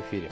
эфире.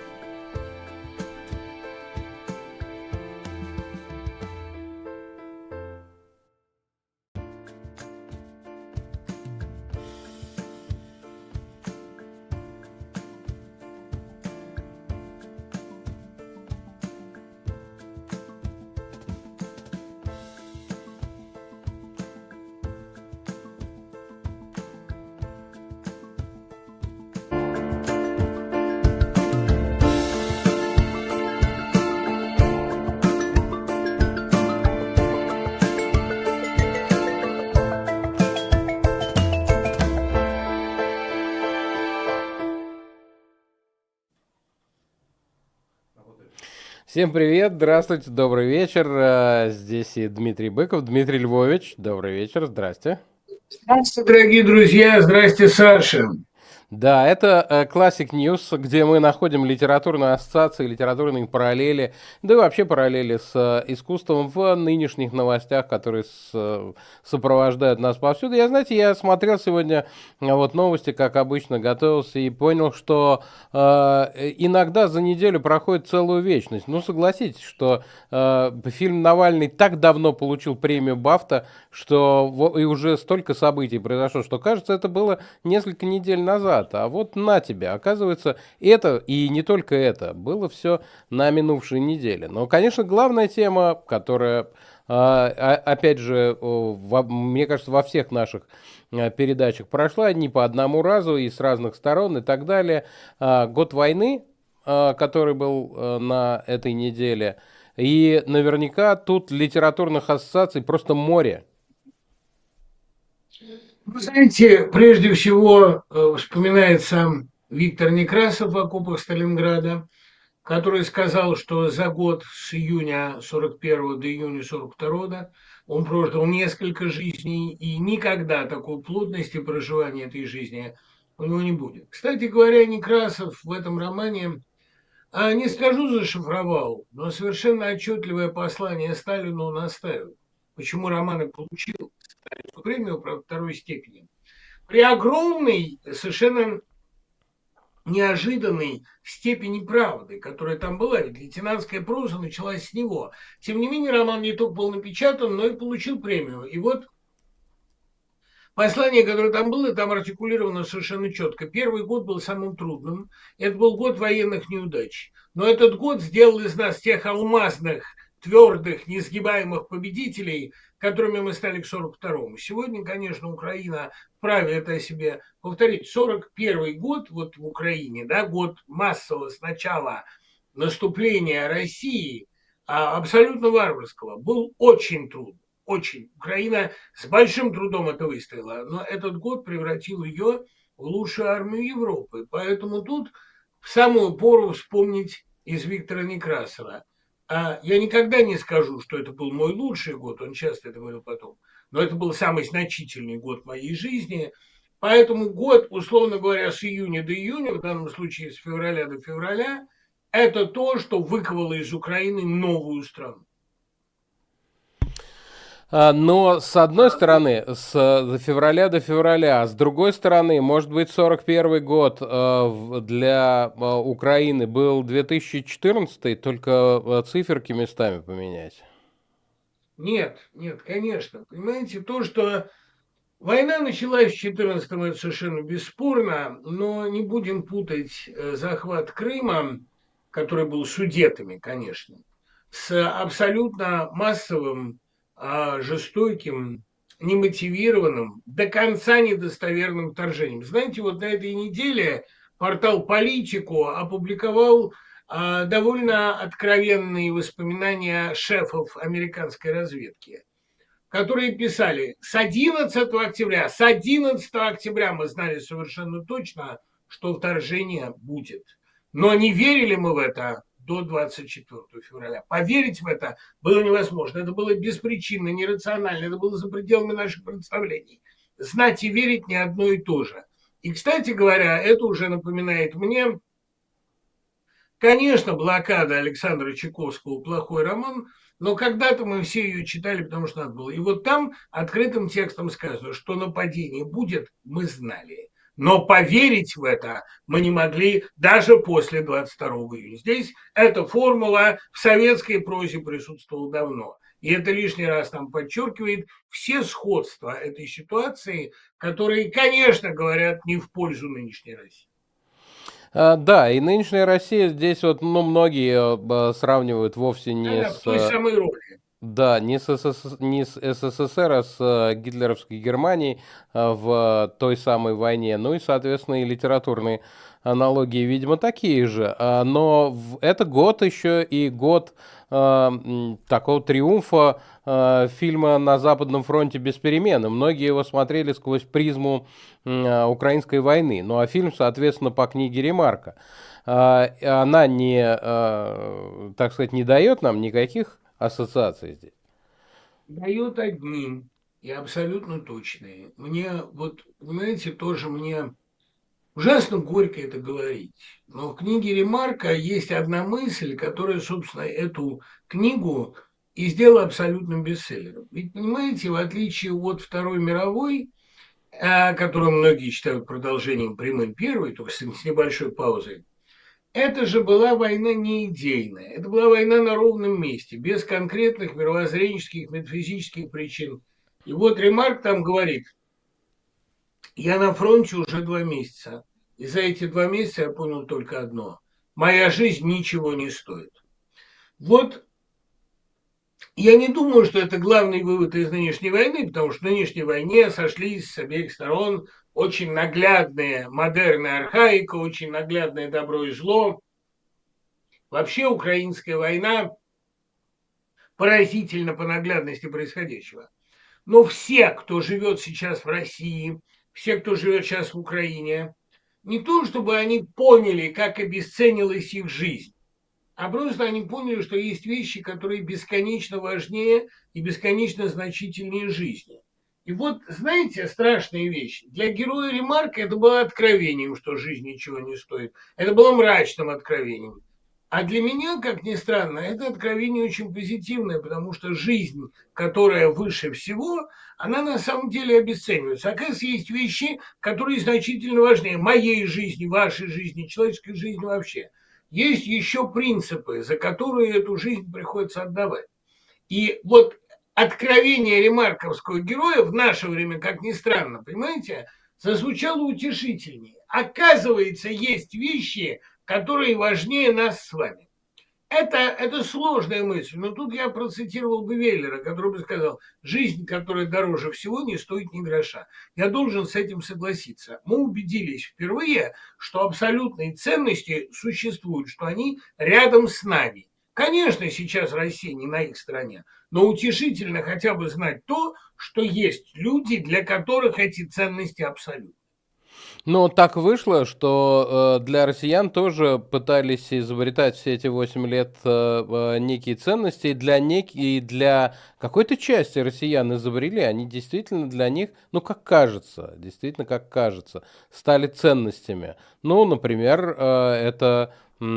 Всем привет, здравствуйте, добрый вечер. Здесь и Дмитрий Быков, Дмитрий Львович. Добрый вечер, здрасте. Здравствуйте, дорогие друзья. Здрасте, Саша. Да, это Classic News, где мы находим литературные ассоциации, литературные параллели, да и вообще параллели с искусством в нынешних новостях, которые сопровождают нас повсюду. Я смотрел сегодня вот новости, как обычно, готовился и понял, что иногда за неделю проходит целую вечность. Ну, согласитесь, что фильм «Навальный» так давно получил премию «Бафта», что и уже столько событий произошло, что, кажется, это было несколько недель назад. А вот на тебе, оказывается, это, и не только это, было все на минувшей неделе. Но, конечно, главная тема, которая, опять же, мне кажется, во всех наших передачах прошла не по одному разу и с разных сторон и так далее. Год войны, который был на этой неделе, и наверняка тут литературных ассоциаций просто море. Вы знаете, прежде всего вспоминается Виктор Некрасов в окопах Сталинграда, который сказал, что за год с июня 41 до июня 42 он прожил несколько жизней, и никогда такой плотности проживания этой жизни у него не будет. Кстати говоря, Некрасов в этом романе, не скажу зашифровал, но совершенно отчетливое послание Сталину он оставил. Почему роман и получил Сталинскую премию, правда, второй степени. При огромной, совершенно неожиданной степени правды, которая там была, ведь лейтенантская проза началась с него. Тем не менее, роман не только был напечатан, но и получил премию. И вот послание, которое там было, там артикулировано совершенно четко. Первый год был самым трудным. Это был год военных неудач. Но этот год сделал из нас тех алмазных, твердых, несгибаемых победителей, которыми мы стали к 42-му. Сегодня, конечно, Украина вправе это о себе повторить. 41-й год вот в Украине, да, год массового сначала наступления России, абсолютно варварского, был очень трудным. Очень. Украина с большим трудом это выстояла, но этот год превратил ее в лучшую армию Европы. Поэтому тут в самую пору вспомнить из Виктора Некрасова. Я никогда не скажу, что это был мой лучший год, он часто это говорил потом, но это был самый значительный год моей жизни. Поэтому год, условно говоря, с июня до июня, в данном случае с февраля до февраля, это то, что выковало из Украины новую страну. Но с одной стороны, с февраля до февраля, а с другой стороны, может быть, 41 год для Украины был 2014, только циферки местами поменять. Нет, нет, конечно. Понимаете, то, что война началась в 14-м, это совершенно бесспорно, но не будем путать захват Крыма, который был судетами, конечно, с абсолютно массовым, жестоким, немотивированным, до конца недостоверным вторжением. Знаете, вот на этой неделе портал «Политику» опубликовал довольно откровенные воспоминания шефов американской разведки, которые писали, с 11 октября мы знали совершенно точно, что вторжение будет. Но не верили мы в это до 24 февраля. Поверить в это было невозможно. Это было беспричинно, нерационально, это было за пределами наших представлений. Знать и верить не одно и то же. И, кстати говоря, это уже напоминает мне, конечно, блокада Александра Чайковского «Плохой роман», но когда-то мы все ее читали, потому что надо было. И вот там открытым текстом сказано, что нападение будет, мы знали. Но поверить в это мы не могли даже после 22 июня. Здесь эта формула в советской прозе присутствовала давно. И это лишний раз нам подчеркивает все сходства этой ситуации, которые, конечно, говорят не в пользу нынешней России. Да, и нынешняя Россия здесь вот, ну, многие сравнивают вовсе не Она в с той самой роли. да, не с СССР, а с гитлеровской Германией в той самой войне. Ну и, соответственно, и литературные аналогии, видимо, такие же. Но это год еще и год такого триумфа фильма «На Западном фронте без перемен». И многие его смотрели сквозь призму украинской войны. Ну а фильм, соответственно, по книге Ремарка. Она не, так сказать, не дает нам никаких ассоциаций здесь. Дает одним и абсолютно точные. Мне вот, понимаете, тоже мне ужасно горько это говорить. Но в книге Ремарка есть одна мысль, которая, собственно, эту книгу и сделала абсолютным бестселлером. Ведь, понимаете, в отличие от Второй мировой, которую многие считают продолжением прямым Первой, только с небольшой паузой, это же была война не идейная, это была война на ровном месте, без конкретных мировоззренческих, метафизических причин. И вот Ремарк там говорит, я на фронте уже 2 месяца, и за эти 2 месяца я понял только одно. Моя жизнь ничего не стоит. Вот я не думаю, что это главный вывод из нынешней войны, потому что в нынешней войне сошлись с обеих сторон очень наглядные модерная архаика, очень наглядное добро и зло. Вообще украинская война поразительно по наглядности происходящего. Но все, кто живет сейчас в России, все, кто живет сейчас в Украине, не то чтобы они поняли, как обесценилась их жизнь, а просто они поняли, что есть вещи, которые бесконечно важнее и бесконечно значительнее жизни. И вот, знаете, страшные вещи. Для героя Ремарка это было откровением, что жизнь ничего не стоит. Это было мрачным откровением. А для меня, как ни странно, это откровение очень позитивное, потому что жизнь, которая выше всего, она на самом деле обесценивается. Оказывается, есть вещи, которые значительно важнее моей жизни, вашей жизни, человеческой жизни вообще. Есть еще принципы, за которые эту жизнь приходится отдавать. И вот откровение ремарковского героя в наше время, как ни странно, понимаете, зазвучало утешительнее. Оказывается, есть вещи, которые важнее нас с вами. Это сложная мысль, но тут я процитировал бы Веллера, который бы сказал, жизнь, которая дороже всего, не стоит ни гроша. Я должен с этим согласиться. Мы убедились впервые, что абсолютные ценности существуют, что они рядом с нами. Конечно, сейчас Россия не на их стороне, но утешительно хотя бы знать то, что есть люди, для которых эти ценности абсолютны. Но так вышло, что для россиян тоже пытались изобретать все эти 8 лет некие ценности, и для какой-то части россиян изобрели, они действительно для них, ну, как кажется, действительно, как кажется, стали ценностями. Ну, например, это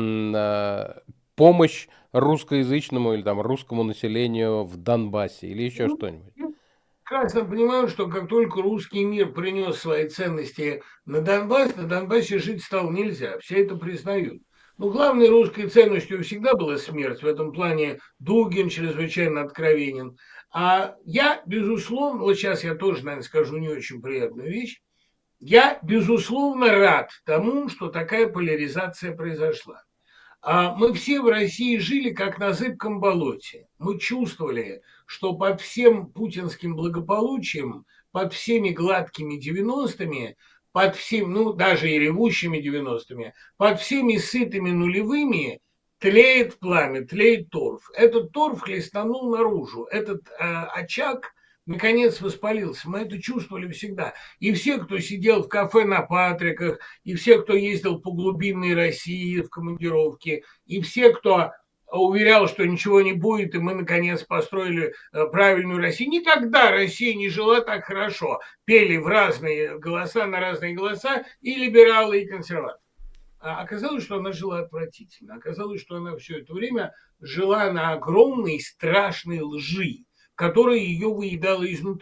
помощь русскоязычному или там русскому населению в Донбассе или еще Ну, что-нибудь. я прекрасно понимаю, что как только русский мир принес свои ценности на Донбассе жить стало нельзя. Все это признают. Но главной русской ценностью всегда была смерть. В этом плане Дугин чрезвычайно откровенен. А я, безусловно, вот сейчас я тоже, наверное, скажу не очень приятную вещь. Я, безусловно, рад тому, что такая поляризация произошла. Мы все в России жили как на зыбком болоте. Мы чувствовали, что под всем путинским благополучием, под всеми гладкими 90-ми, под всем, ну, даже и ревущими 90-ми, под всеми сытыми нулевыми тлеет пламя, тлеет торф. Этот торф хлестанул наружу. Этот очаг наконец воспалился. Мы это чувствовали всегда. И все, кто сидел в кафе на Патриках, и все, кто ездил по глубинной России в командировке, и все, кто уверял, что ничего не будет, и мы, наконец, построили правильную Россию. Никогда Россия не жила так хорошо. Пели в разные голоса, на разные голоса и либералы, и консерваторы. А оказалось, что она жила отвратительно. Оказалось, что она все это время жила на огромной страшной лжи, которая ее выедала изнутри.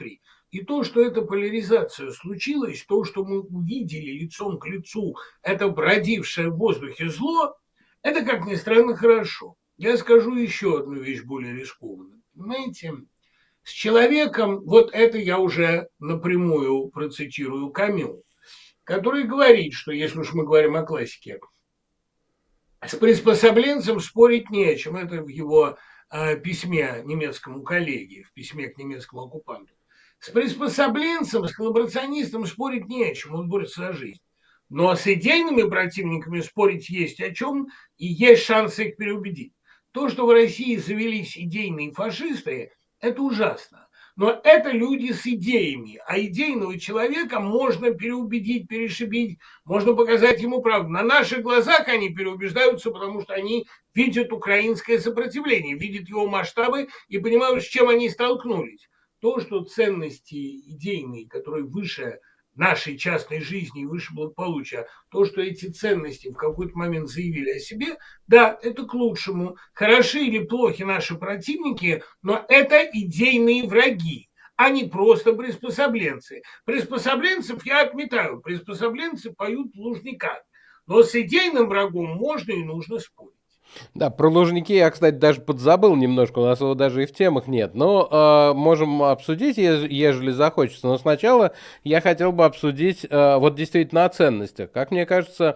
И то, что эта поляризация случилась, то, что мы увидели лицом к лицу это бродившее в воздухе зло, это, как ни странно, хорошо. Я скажу еще одну вещь более рискованную. Понимаете, с человеком, вот это я уже напрямую процитирую Камю, который говорит, что если уж мы говорим о классике, с приспособленцем спорить не о чем. Это в его письме немецкому коллеге, в письме к немецкому оккупанту. С приспособленцем, с коллаборационистом спорить не о чем, он борется за жизнь. Но с идейными противниками спорить есть о чем, и есть шансы их переубедить. То, что в России завелись идейные фашисты, это ужасно. Но это люди с идеями, а идейного человека можно переубедить, перешибить, можно показать ему правду. На наших глазах они переубеждаются, потому что они видят украинское сопротивление, видят его масштабы и понимают, с чем они столкнулись. То, что ценности идейные, которые выше нашей частной жизни и выше благополучия, то, что эти ценности в какой-то момент заявили о себе, да, это к лучшему. Хороши или плохи наши противники, но это идейные враги, а не просто приспособленцы. Приспособленцев я отметаю, приспособленцы поют в Лужниках, но с идейным врагом можно и нужно спорить. Да, про Лужники я, кстати, даже подзабыл немножко, у нас его даже и в темах нет. Но можем обсудить, ежели захочется. Но сначала я хотел бы обсудить вот действительно о ценностях. Как мне кажется,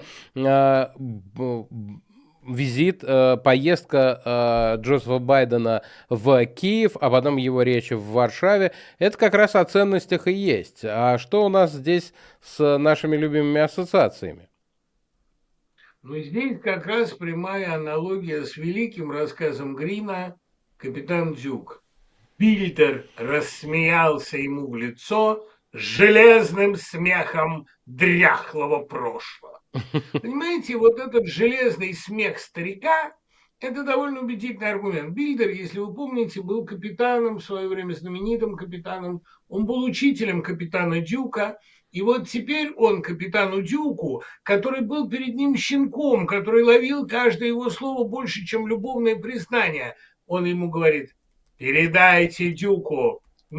визит, поездка Джозефа Байдена в Киев, а потом его речи в Варшаве, это как раз о ценностях и есть. А что у нас здесь с нашими любимыми ассоциациями? Но здесь как раз прямая аналогия с великим рассказом Грина «Капитан Дюк». Бильдер рассмеялся ему в лицо с железным смехом дряхлого прошлого. Понимаете, вот этот железный смех старика – это довольно убедительный аргумент. Бильдер, если вы помните, был капитаном, в свое время знаменитым капитаном. Он был учителем капитана Дюка. И вот теперь он капитану Дюку, который был перед ним щенком, который ловил каждое его слово больше, чем любовное признание. Он ему говорит: передайте Дюку,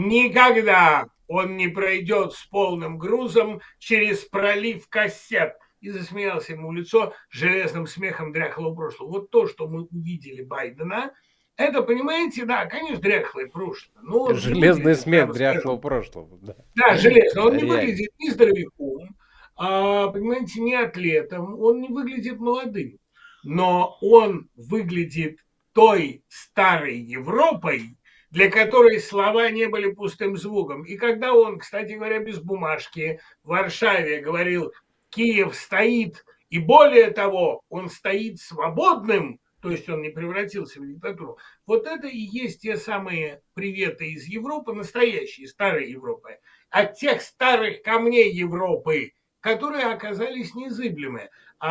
никогда он не пройдет с полным грузом через пролив кассет. И засмеялся ему в лицо железным смехом дряхлого прошлого. Вот то, что мы увидели Байдена, это, понимаете, да, конечно, дряхлое прошлое. Но он не Железный выглядит, смех прямо дряхлого скажем, прошлого. Да. да, железно. Он не Реально. выглядит ни здоровяком, понимаете, не атлетом, он не выглядит молодым. Но он выглядит той старой Европой, для которой слова не были пустым звуком. И когда он, кстати говоря, без бумажки в Варшаве говорил: Киев стоит, и более того, он стоит свободным, то есть он не превратился в диктатуру. Вот это и есть те самые приветы из Европы, настоящие, старой Европы, от тех старых камней Европы, которые оказались незыблемы.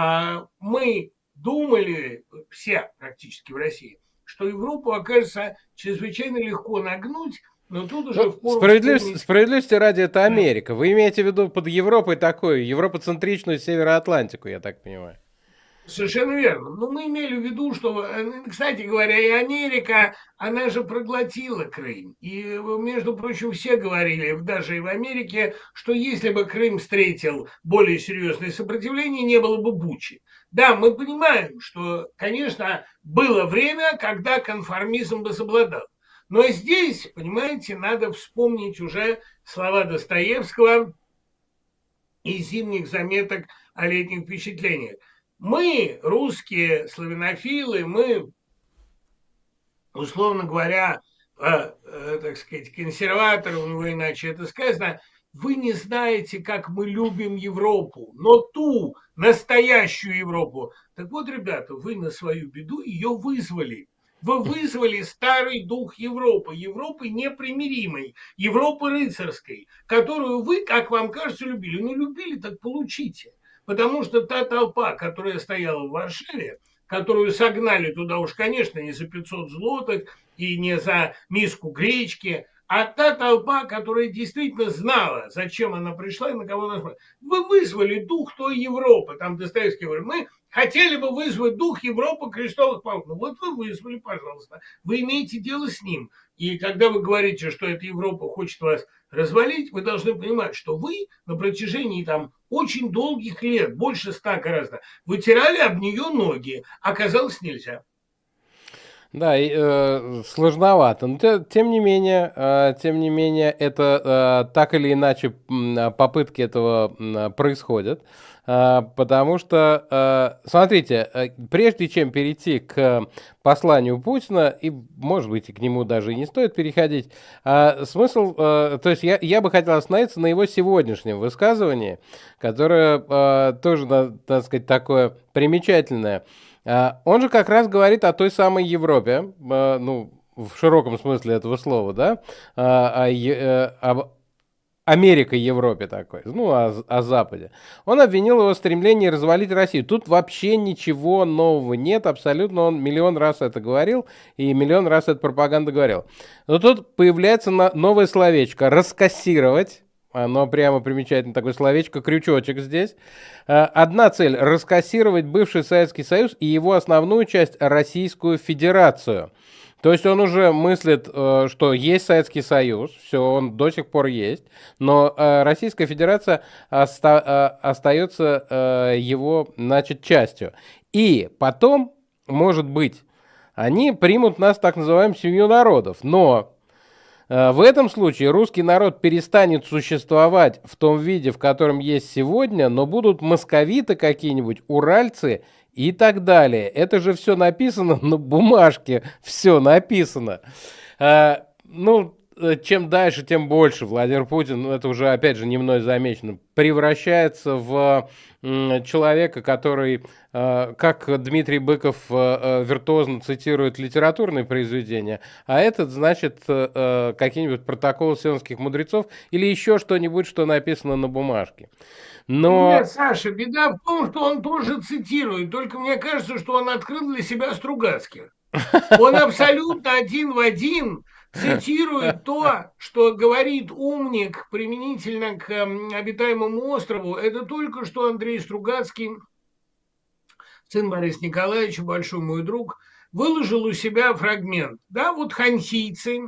А мы думали, все практически в России, что Европу окажется чрезвычайно легко нагнуть, но тут уже Ну, впору вспомнить. справедливости ради, это Да. Америка. Вы имеете в виду под Европой такую, европоцентричную Североатлантику, я так понимаю. Совершенно верно. Но мы имели в виду, что, кстати говоря, и Америка, она же проглотила Крым. И, между прочим, все говорили, даже и в Америке, что если бы Крым встретил более серьезное сопротивление, не было бы Бучи. Да, мы понимаем, что, конечно, было время, когда конформизм бы возобладал. Но здесь, понимаете, надо вспомнить уже слова Достоевского из «Зимних заметок о летних впечатлениях». Мы, русские славянофилы, мы, условно говоря, так сказать, консерваторы, у него иначе это сказано, вы не знаете, как мы любим Европу, но ту настоящую Европу. Так вот, ребята, вы на свою беду ее вызвали. Вы вызвали старый дух Европы, Европы непримиримой, Европы рыцарской, которую вы, как вам кажется, любили. Ну, любили, так получите. Потому что та толпа, которая стояла в Варшаве, которую согнали туда уж, конечно, не за 500 злотых и не за миску гречки, а та толпа, которая действительно знала, зачем она пришла и на кого она смотрит. Вы вызвали дух той Европы, там Достоевский говорит, мы хотели бы вызвать дух Европы крестовых походов. Ну вот вы вызвали, пожалуйста, вы имеете дело с ним. И когда вы говорите, что эта Европа хочет вас развалить, вы должны понимать, что вы на протяжении там очень долгих лет, больше 100 гораздо, вытирали об нее ноги, оказалось нельзя. Да, сложновато. Но тем не менее, это так или иначе попытки этого происходят. Потому что, смотрите, прежде чем перейти к посланию Путина, и, может быть, и к нему даже и не стоит переходить, смысл, то есть я бы хотел остановиться на его сегодняшнем высказывании, которое тоже, так сказать, такое примечательное. Он же как раз говорит о той самой Европе, ну, в широком смысле этого слова, да, об Америка-Европе такой, ну, о Западе. Он обвинил его в стремлении развалить Россию. Тут вообще ничего нового нет, абсолютно. Он миллион раз это говорил, и миллион раз эта пропаганда говорил. Но тут появляется новое словечко «раскассировать». Оно прямо примечательно, такое словечко, крючочек здесь. Одна цель – раскассировать бывший Советский Союз и его основную часть – Российскую Федерацию. То есть он уже мыслит, что есть Советский Союз, все, он до сих пор есть, но Российская Федерация остается его, значит, частью. И потом, может быть, они примут нас, так называемую, семью народов, но в этом случае русский народ перестанет существовать в том виде, в котором есть сегодня, но будут московиты какие-нибудь, уральцы и так далее. Это же все написано на бумажке, все написано. Ну, чем дальше, тем больше Владимир Путин, ну, это уже, опять же, не мной замечено, превращается в человека, который, как Дмитрий Быков виртуозно цитирует литературные произведения, а этот, значит, какие-нибудь протоколы сионских мудрецов или еще что-нибудь, что написано на бумажке. Нет, Но Саша, беда в том, что он тоже цитирует, только мне кажется, что он открыл для себя Стругацких. Он абсолютно один в один цитирует то, что говорит умник применительно к обитаемому острову. Это только что Андрей Стругацкий, сын Бориса Николаевича, большой мой друг, выложил у себя фрагмент. Да, вот хансийцы,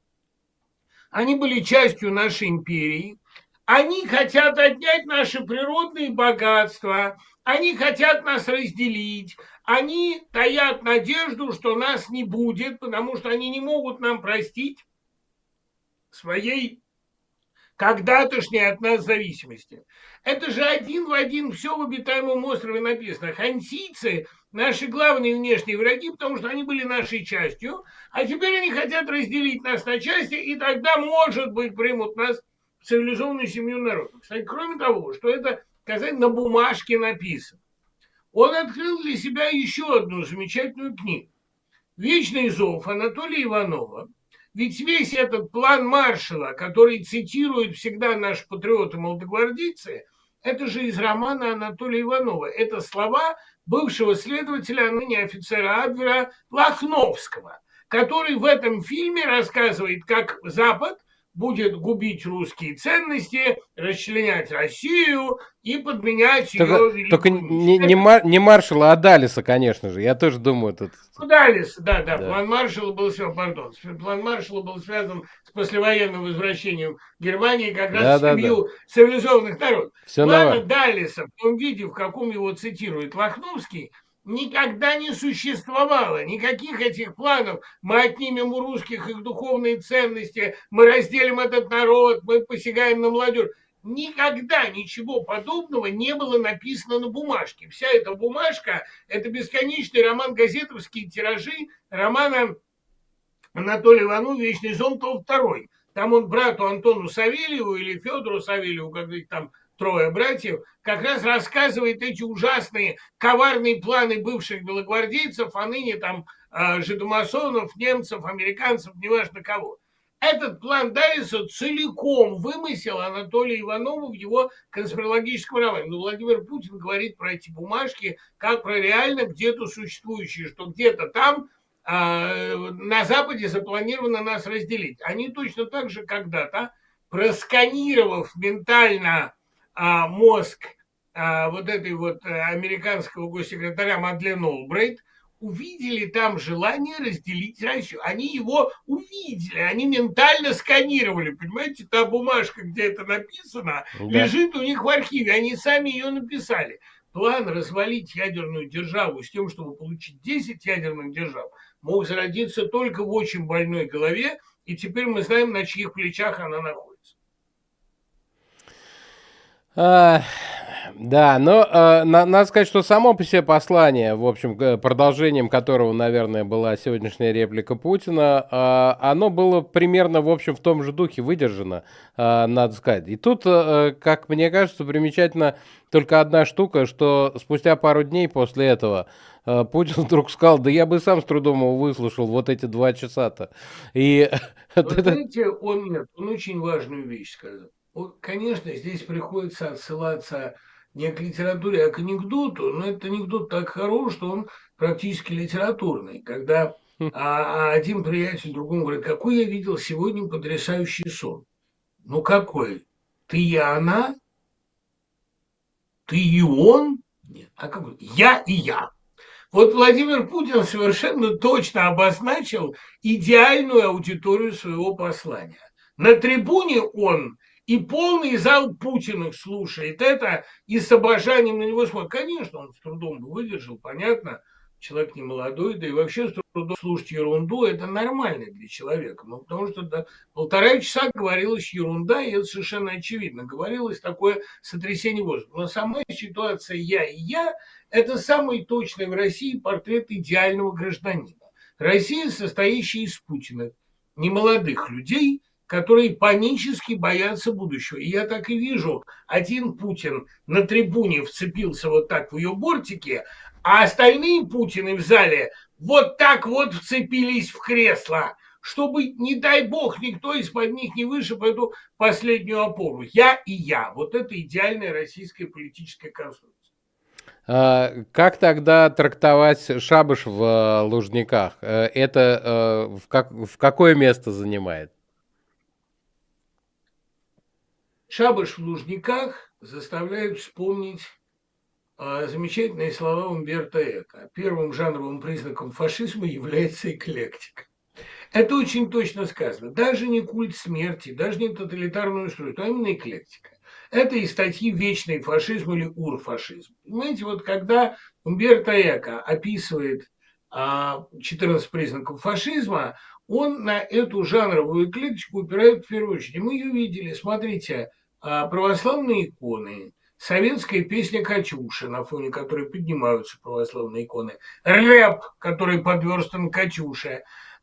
они были частью нашей империи, они хотят отнять наши природные богатства, они хотят нас разделить, они таят надежду, что нас не будет, потому что они не могут нам простить своей когда-тошней от нас зависимости. Это же один в один все в обитаемом острове написано. Хансийцы – наши главные внешние враги, потому что они были нашей частью, а теперь они хотят разделить нас на части, и тогда, может быть, примут нас в цивилизованную семью народов. Кстати, кроме того, что это, сказать, на бумажке написано, он открыл для себя еще одну замечательную книгу. «Вечный зов» Анатолия Иванова. Ведь весь этот план Маршалла, который цитируют всегда наши патриоты-молодогвардейцы, это же из романа Анатолия Иванова. Это слова бывшего следователя, а ныне офицера Абвера Лохновского, который в этом фильме рассказывает, как Запад будет губить русские ценности, расчленять Россию и подменять ее великую только не маршала, а Далиса, конечно же. Я тоже думаю, тут... Ну, Далис, да, план Маршалла был связан, план Маршалла был связан с послевоенным возвращением Германии как раз в семью цивилизованных народов. Плана Далиса в том виде, в каком его цитирует Лохновский, никогда не существовало. Никаких этих планов. Мы отнимем у русских их духовные ценности, мы разделим этот народ, мы посягаем на молодежь. Никогда ничего подобного не было написано на бумажке. Вся эта бумажка – это бесконечный роман газетовские тиражи романа Анатолия Иванова «Вечный зон», том 2. Там он брату Антону Савельеву или Федору Савельеву, как их там трое братьев, как раз рассказывает эти ужасные коварные планы бывших белогвардейцев, а ныне там жидомасонов, немцев, американцев, неважно кого. Этот план Далиса целиком вымысел Анатолия Иванова в его конспирологическом романе. Но Владимир Путин говорит про эти бумажки как про реально где-то существующие, что где-то там на Западе запланировано нас разделить. Они точно так же когда-то, просканировав ментально мозг вот этой вот американского госсекретаря Мадлен Олбрайт, увидели там желание разделить Россию. Они его увидели, они ментально сканировали, понимаете, та бумажка, где это написано, Да. лежит у них в архиве, они сами ее написали. План развалить ядерную державу с тем, чтобы получить 10 ядерных держав, мог зародиться только в очень больной голове, и теперь мы знаем, на чьих плечах она находится. Да, но надо сказать, что само по себе послание, в общем, продолжением которого, наверное, была сегодняшняя реплика Путина, оно было примерно, в общем, в том же духе выдержано, надо сказать. И тут, как мне кажется, примечательно только одна штука, что спустя пару дней после этого Путин вдруг сказал: да я бы сам с трудом его выслушал вот эти 2 часа-то. И Вы знаете, он очень важную вещь сказал. Конечно, здесь приходится отсылаться не к литературе, а к анекдоту, но этот анекдот так хорош, что он практически литературный. Когда один приятель другому говорит: какой я видел сегодня потрясающий сон. Ну какой? Ты и она? Ты и он? Нет. А какой? Я и я. Вот Владимир Путин совершенно точно обозначил идеальную аудиторию своего послания. На трибуне он и полный зал Путиных слушает это и с обожанием на него смотрит. Конечно, он с трудом выдержал, понятно, человек не молодой, да и вообще с трудом слушать ерунду – это нормально для человека. Ну, потому что до 1,5 часа говорилась ерунда, и это совершенно очевидно. Говорилось такое сотрясение воздуха. Но сама ситуация «я и я» – это самый точный в России портрет идеального гражданина. Россия, состоящая из Путина, немолодых людей, которые панически боятся будущего. И я так и вижу, один Путин на трибуне вцепился вот так в ее бортики, а остальные Путины в зале вот так вот вцепились в кресло, чтобы, не дай бог, никто из-под них не вышиб эту последнюю опору. Я и я. Вот это идеальная российская политическая конструкция. Как тогда трактовать шабаш в Лужниках? Это в какое место занимает? Шабаш в Лужниках заставляет вспомнить замечательные слова Умберто Эко. Первым жанровым признаком фашизма является эклектика. Это очень точно сказано. Даже не культ смерти, даже не тоталитарное устройство, а именно эклектика. Это из статьи «Вечный фашизм» или «Урфашизм». Понимаете, вот когда Умберто Эко описывает 14 признаков фашизма, он на эту жанровую эклектику упирает в первую очередь. И мы ее видели. Смотрите, православные иконы, советская песня «Катюша», на фоне которой поднимаются православные иконы, рэп, который подверстан «Катюше»,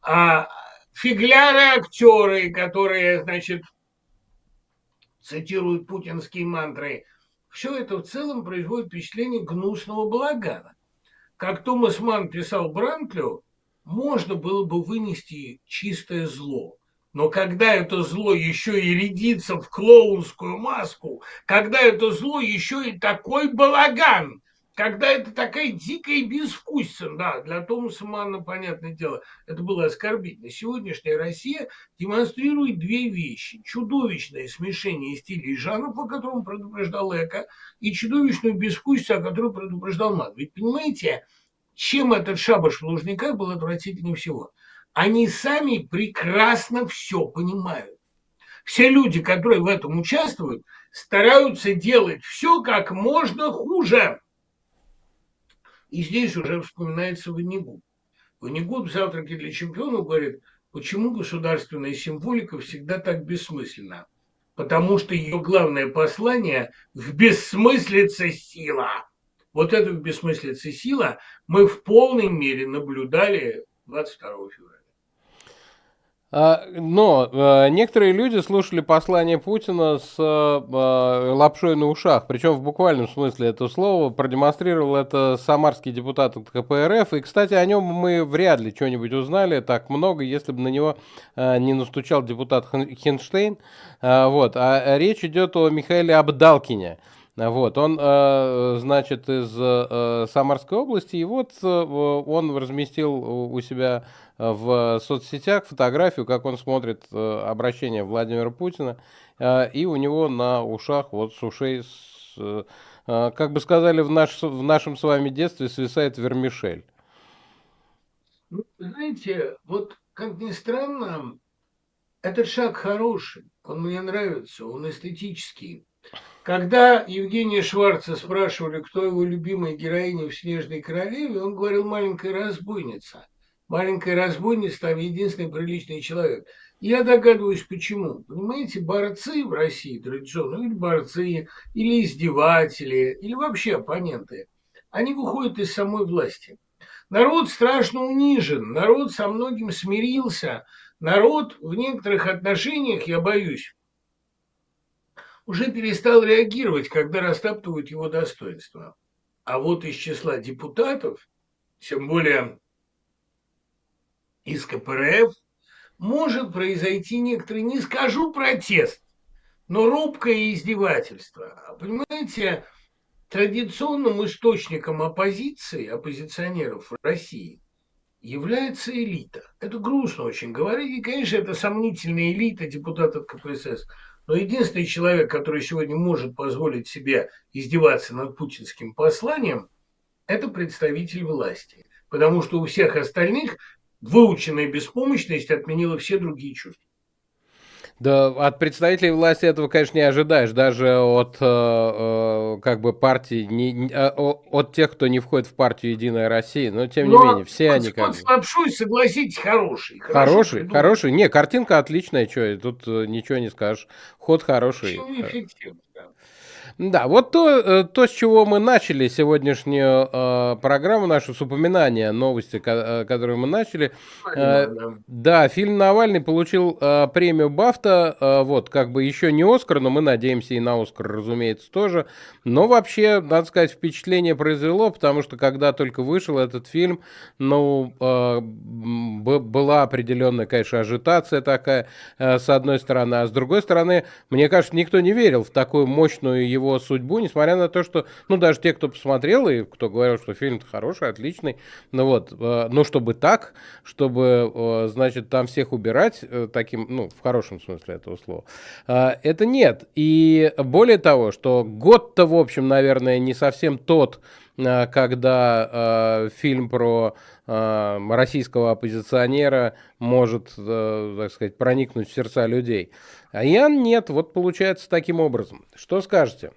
фигляры-актеры, которые, значит, цитируют путинские мантры. Все это в целом производит впечатление гнусного балагана. Как Томас Манн писал Брантлю, можно было бы вынести чистое зло. Но когда это зло еще и рядится в клоунскую маску, когда это зло еще и такой балаган, когда это такая дикая безвкусица, да, для Томаса Манна, понятное дело, это было оскорбительно. Сегодняшняя Россия демонстрирует две вещи. Чудовищное смешение стилей и жанров, о котором предупреждал Эко, и чудовищную безвкусицу, о которой предупреждал Манн. Ведь понимаете, чем этот шабаш в Лужниках был отвратительнее всего? Они сами прекрасно все понимают. Все люди, которые в этом участвуют, стараются делать все как можно хуже. И здесь уже вспоминается Ванигут. Ванигут в «Завтраке для чемпионов» говорит, почему государственная символика всегда так бессмысленна. Потому что ее главное послание – в бессмыслице сила. Вот эту бессмыслице сила мы в полной мере наблюдали 22 февраля. Но некоторые люди слушали послание Путина с лапшой на ушах, причем в буквальном смысле этого слова. Продемонстрировал это самарский депутат от КПРФ. И, кстати, о нем мы вряд ли что-нибудь узнали так много, если бы на него не настучал депутат Хинштейн. Вот. А речь идет о Михаиле Абдалкине. Вот, он, значит, из Самарской области, и вот он разместил у себя в соцсетях фотографию, как он смотрит обращение Владимира Путина, и у него на ушах, вот с ушей, как бы сказали в нашем с вами детстве, свисает вермишель. Ну, знаете, вот как ни странно, этот шаг хороший, он мне нравится, он эстетический. Когда Евгения Шварца спрашивали, кто его любимая героиня в «Снежной королеве», он говорил «маленькая разбойница». Маленькая разбойница там единственный приличный человек. Я догадываюсь, почему. Понимаете, борцы в России традиционно, или борцы, или издеватели, или вообще оппоненты, они выходят из самой власти. Народ страшно унижен, народ со многим смирился, народ в некоторых отношениях, я боюсь, уже перестал реагировать, когда растаптывают его достоинства. А вот из числа депутатов, тем более из КПРФ, может произойти некоторый, не скажу протест, но робкое издевательство. Понимаете, традиционным источником оппозиции, оппозиционеров в России является элита. Это грустно очень говорить, и, конечно, это сомнительная элита депутатов КПСС. Но единственный человек, который сегодня может позволить себе издеваться над путинским посланием, это представитель власти. Потому что у всех остальных выученная беспомощность отменила все другие чувства. Да, от представителей власти этого, конечно, не ожидаешь, даже от как бы партии, от тех, кто не входит в партию «Единая Россия», но тем не менее, Но все они ход как с бы лапшой, согласитесь, хороший. Хорошо хороший, придуман. хороший. Не, картинка отличная, что, тут ничего не скажешь. Ход хороший. Очень эффективно. Да. Да, вот то, с чего мы начали сегодняшнюю программу нашу, с упоминания новости, которую мы начали. Понимаю, да. Да, фильм «Навальный» получил премию «Бафта», вот, как бы еще не «Оскар», но мы надеемся и на «Оскар», разумеется, тоже. Но вообще, надо сказать, впечатление произвело, потому что когда только вышел этот фильм, ну, была определенная, конечно, ажитация такая, с одной стороны, а с другой стороны, мне кажется, никто не верил в такую мощную его судьбу, несмотря на то, что, ну, даже те, кто посмотрел и кто говорил, что фильм-то хороший, отличный, ну вот, но чтобы так, чтобы, значит, там всех убирать, таким, ну, в хорошем смысле этого слова, это нет. И более того, что год-то, в общем, наверное, не совсем тот, когда фильм про российского оппозиционера может, так сказать, проникнуть в сердца людей. А Ян нет, вот получается таким образом. Что скажете?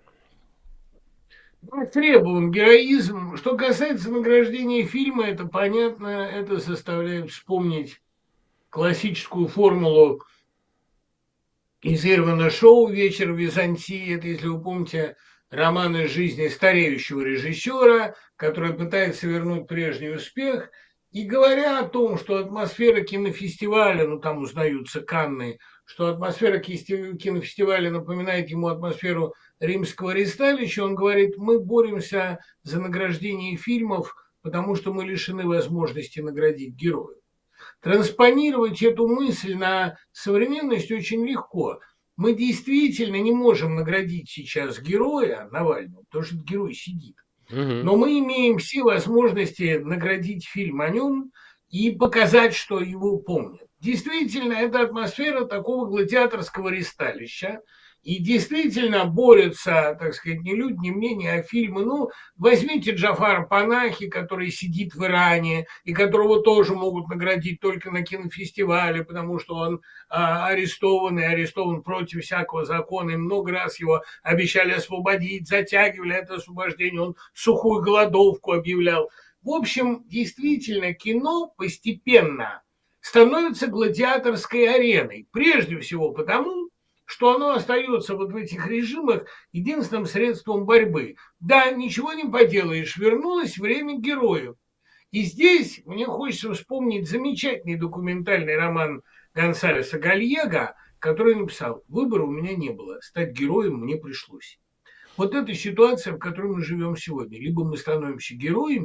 Требуем героизм. Что касается награждения фильма, это понятно, это заставляет вспомнить классическую формулу из Ирвина Шоу «Вечер в Византии». Это, если вы помните, роман из жизни стареющего режиссера, который пытается вернуть прежний успех. И говоря о том, что атмосфера кинофестиваля, ну там узнаются Канны, что атмосфера кинофестиваля напоминает ему атмосферу римского ресталища, он говорит, мы боремся за награждение фильмов, потому что мы лишены возможности наградить героев. Транспонировать эту мысль на современность очень легко. Мы действительно не можем наградить сейчас героя Навального, потому что этот герой сидит. Мгм. Но мы имеем все возможности наградить фильм о нем и показать, что его помнят. Действительно, это атмосфера такого гладиаторского ресталища. И действительно борются, так сказать, не люди, не мнения, а фильмы. Ну, возьмите Джафара Панахи, который сидит в Иране, и которого тоже могут наградить только на кинофестивале, потому что он арестован, и арестован против всякого закона, и много раз его обещали освободить, затягивали это освобождение, он сухую голодовку объявлял. В общем, действительно, кино постепенно становится гладиаторской ареной. Прежде всего потому, что оно остается вот в этих режимах единственным средством борьбы. Да, ничего не поделаешь, вернулось время героев. И здесь мне хочется вспомнить замечательный документальный роман Гонсалеса Гальего, который написал «Выбора у меня не было, стать героем мне пришлось». Вот это ситуация, в которой мы живем сегодня. Либо мы становимся героями,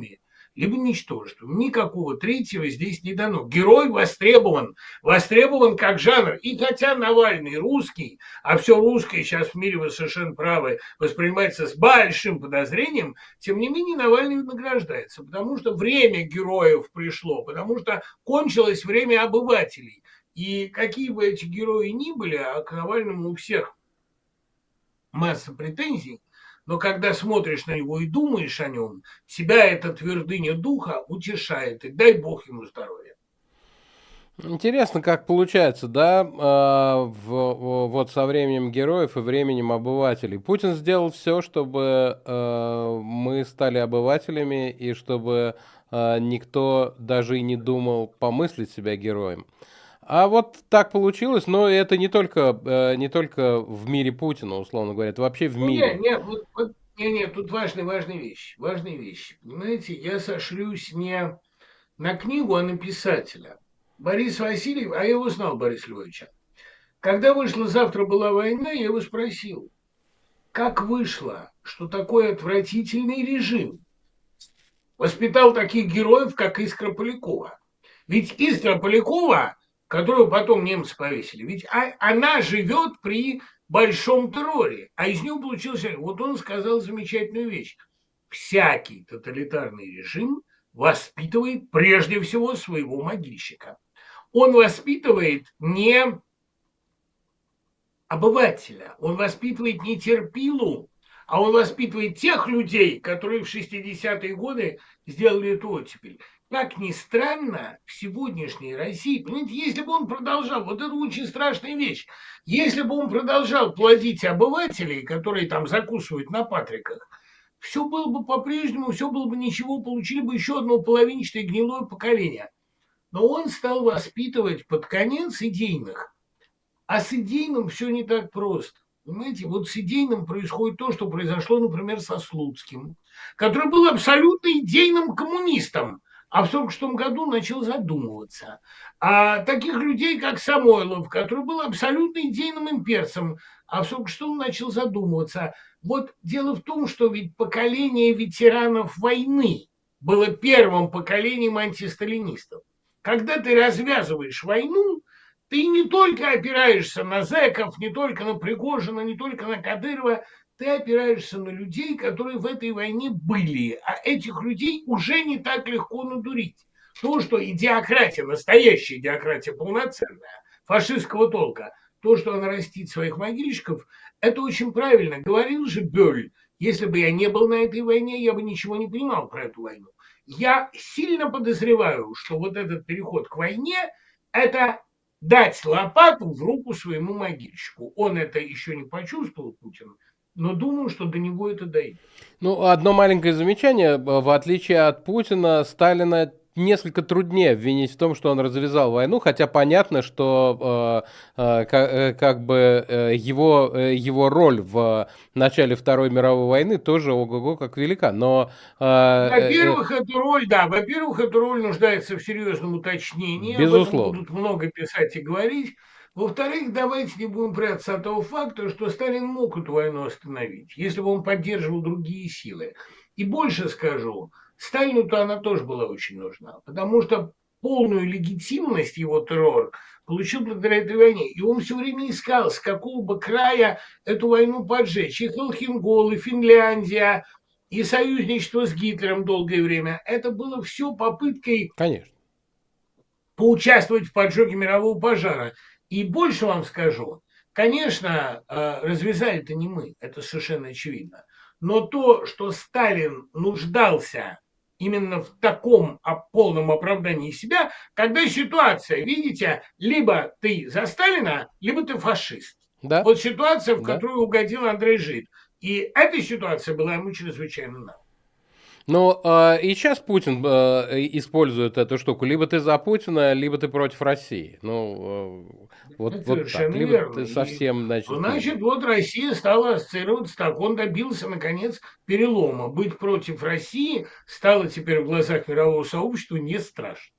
либо ничтожеством. Никакого третьего здесь не дано. Герой востребован как жанр. И хотя Навальный русский, а все русское сейчас в мире, вы совершенно правы, воспринимается с большим подозрением, тем не менее Навальный награждается, потому что время героев пришло, потому что кончилось время обывателей. И какие бы эти герои ни были, а к Навальному у всех масса претензий, но когда смотришь на него и думаешь о нем, тебя эта твердыня духа утешает, и дай бог ему здоровья. Интересно, как получается, да, вот со временем героев и временем обывателей. Путин сделал все, чтобы мы стали обывателями и чтобы никто даже и не думал помыслить себя героем. А вот так получилось, но это не только в мире Путина, условно говоря, это вообще в Ну, не, мире. не, тут важная вещь. Понимаете, я сошлюсь не на книгу, а на писателя. Борис Васильев, а я его знал, Бориса Львовича. Когда вышла «Завтра была война», я его спросил, как вышло, что такой отвратительный режим воспитал таких героев, как Искра Полякова. Ведь Искра Полякова, которую потом немцы повесили, ведь она живет при большом терроре, а из него получился... Вот он сказал замечательную вещь. Всякий тоталитарный режим воспитывает прежде всего своего могильщика. Он воспитывает не обывателя, он воспитывает не терпилу, а он воспитывает тех людей, которые в 60-е годы сделали эту оттепель. Как ни странно, в сегодняшней России, понимаете, если бы он продолжал, вот это очень страшная вещь, если бы он продолжал плодить обывателей, которые там закусывают на патриках, все было бы по-прежнему, все было бы ничего, получили бы еще одно половинчатое гнилое поколение. Но он стал воспитывать под конец идейных, а с идейным все не так просто. Понимаете, вот с идейным происходит то, что произошло, например, со Слуцким, который был абсолютно идейным коммунистом, а в 1946 году начал задумываться. А таких людей, как Самойлов, который был абсолютно идейным имперцем, а в 1946 начал задумываться. Вот дело в том, что ведь поколение ветеранов войны было первым поколением антисталинистов. Когда ты развязываешь войну, ты не только опираешься на зэков, не только на Пригожина, не только на Кадырова, ты опираешься на людей, которые в этой войне были, а этих людей уже не так легко надурить. То, что идиократия, настоящая идиократия полноценная, фашистского толка, то, что она растит своих могильщиков, это очень правильно. Говорил же Бёль, если бы я не был на этой войне, я бы ничего не понимал про эту войну. Я сильно подозреваю, что вот этот переход к войне – это дать лопату в руку своему могильщику. Он это еще не почувствовал, Путин, но думаю, что до него это дойдет. Ну, одно маленькое замечание. В отличие от Путина, Сталина несколько труднее обвинить в том, что он развязал войну, хотя понятно, что как бы его роль в начале Второй мировой войны тоже ого-го как велика. Но Во-первых, эту роль, да, во-первых, эта роль нуждается в серьезном уточнении, об этом безусловно. будут много писать и говорить. Во-вторых, давайте не будем прятаться от того факта, что Сталин мог эту войну остановить, если бы он поддерживал другие силы. И больше скажу, Сталину-то она тоже была очень нужна, потому что полную легитимность его террор получил благодаря этой войне. И он все время искал, с какого бы края эту войну поджечь. И Холхенгол, и Финляндия, и союзничество с Гитлером долгое время. Это было все попыткой Конечно. поучаствовать в поджоге мирового пожара. И больше вам скажу, конечно, развязали-то не мы, это совершенно очевидно. Но то, что Сталин нуждался именно в таком полном оправдании себя, когда ситуация, видите, либо ты за Сталина, либо ты фашист. Да, Вот ситуация, в да. которую угодил Андрей Жид. И эта ситуация была ему чрезвычайно надо. Но и сейчас Путин использует эту штуку. Либо ты за Путина, либо ты против России. Ну, Это вот так. совершенно Либо верно. ты И, совсем, значит, нет. значит, вот Россия стала ассоциироваться так. Он добился, наконец, перелома. Быть против России стало теперь в глазах мирового сообщества не страшно.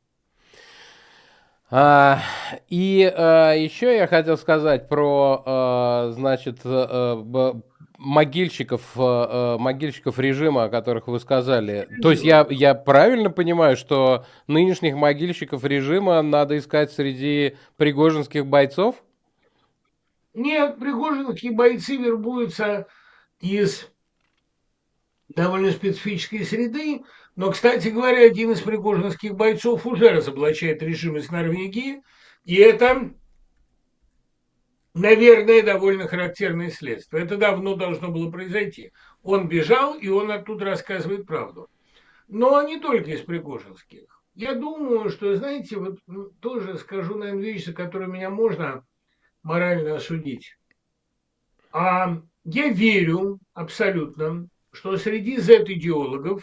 А, и еще я хотел сказать про, значит, могильщиков режима, о которых вы сказали. То есть я правильно понимаю, что нынешних могильщиков режима надо искать среди пригожинских бойцов? Нет, пригожинские бойцы вербуются из довольно специфической среды, но, кстати говоря, один из пригожинских бойцов уже разоблачает режим из Норвегии, и это, наверное, довольно характерное следствие. Это давно должно было произойти. Он бежал, и он оттуда рассказывает правду. Но не только из пригожинских. Я думаю, что, знаете, вот тоже скажу, наверное, вещь, за которую меня можно морально осудить. А я верю абсолютно, что среди Z-идеологов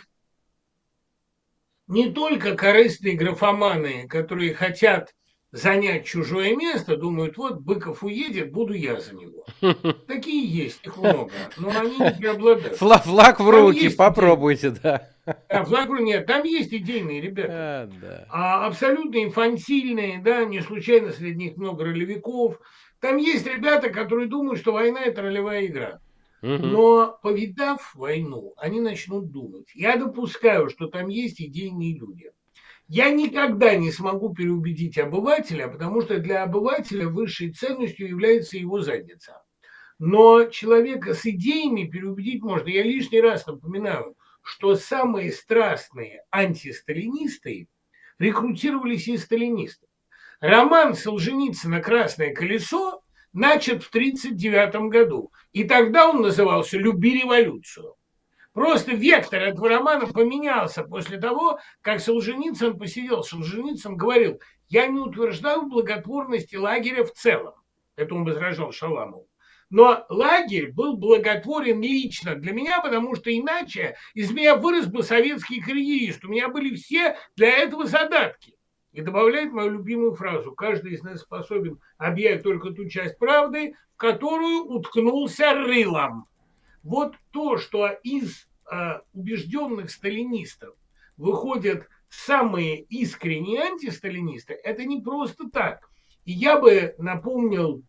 не только корыстные графоманы, которые хотят занять чужое место, думают, вот Быков уедет, буду я за него. Такие есть, их много, но они не преобладают. Флаг в Там руки, есть идейные, попробуйте, да. флаг нет, там есть идейные ребята. Да. А абсолютно инфантильные, да, не случайно среди них много ролевиков. Там есть ребята, которые думают, что война – это ролевая игра. Мгм. Но повидав войну, они начнут думать. Я допускаю, что там есть идейные люди. Я никогда не смогу переубедить обывателя, потому что для обывателя высшей ценностью является его задница. Но человека с идеями переубедить можно. Я лишний раз напоминаю, что самые страстные антисталинисты рекрутировались из сталинистов. Роман Солженицына «Красное колесо» начат в 1939 году. И тогда он назывался «Люби революцию». Просто вектор этого романа поменялся после того, как Солженицын посидел. Солженицын говорил, я не утверждаю благотворности лагеря в целом. Это он возражал Шаламову. Но лагерь был благотворен лично для меня, потому что иначе из меня вырос бы советский карьерист. У меня были все для этого задатки. И добавляет мою любимую фразу. Каждый из нас способен объять только ту часть правды, в которую уткнулся рылом. Вот то, что из убежденных сталинистов выходят самые искренние антисталинисты, это не просто так. И я бы напомнил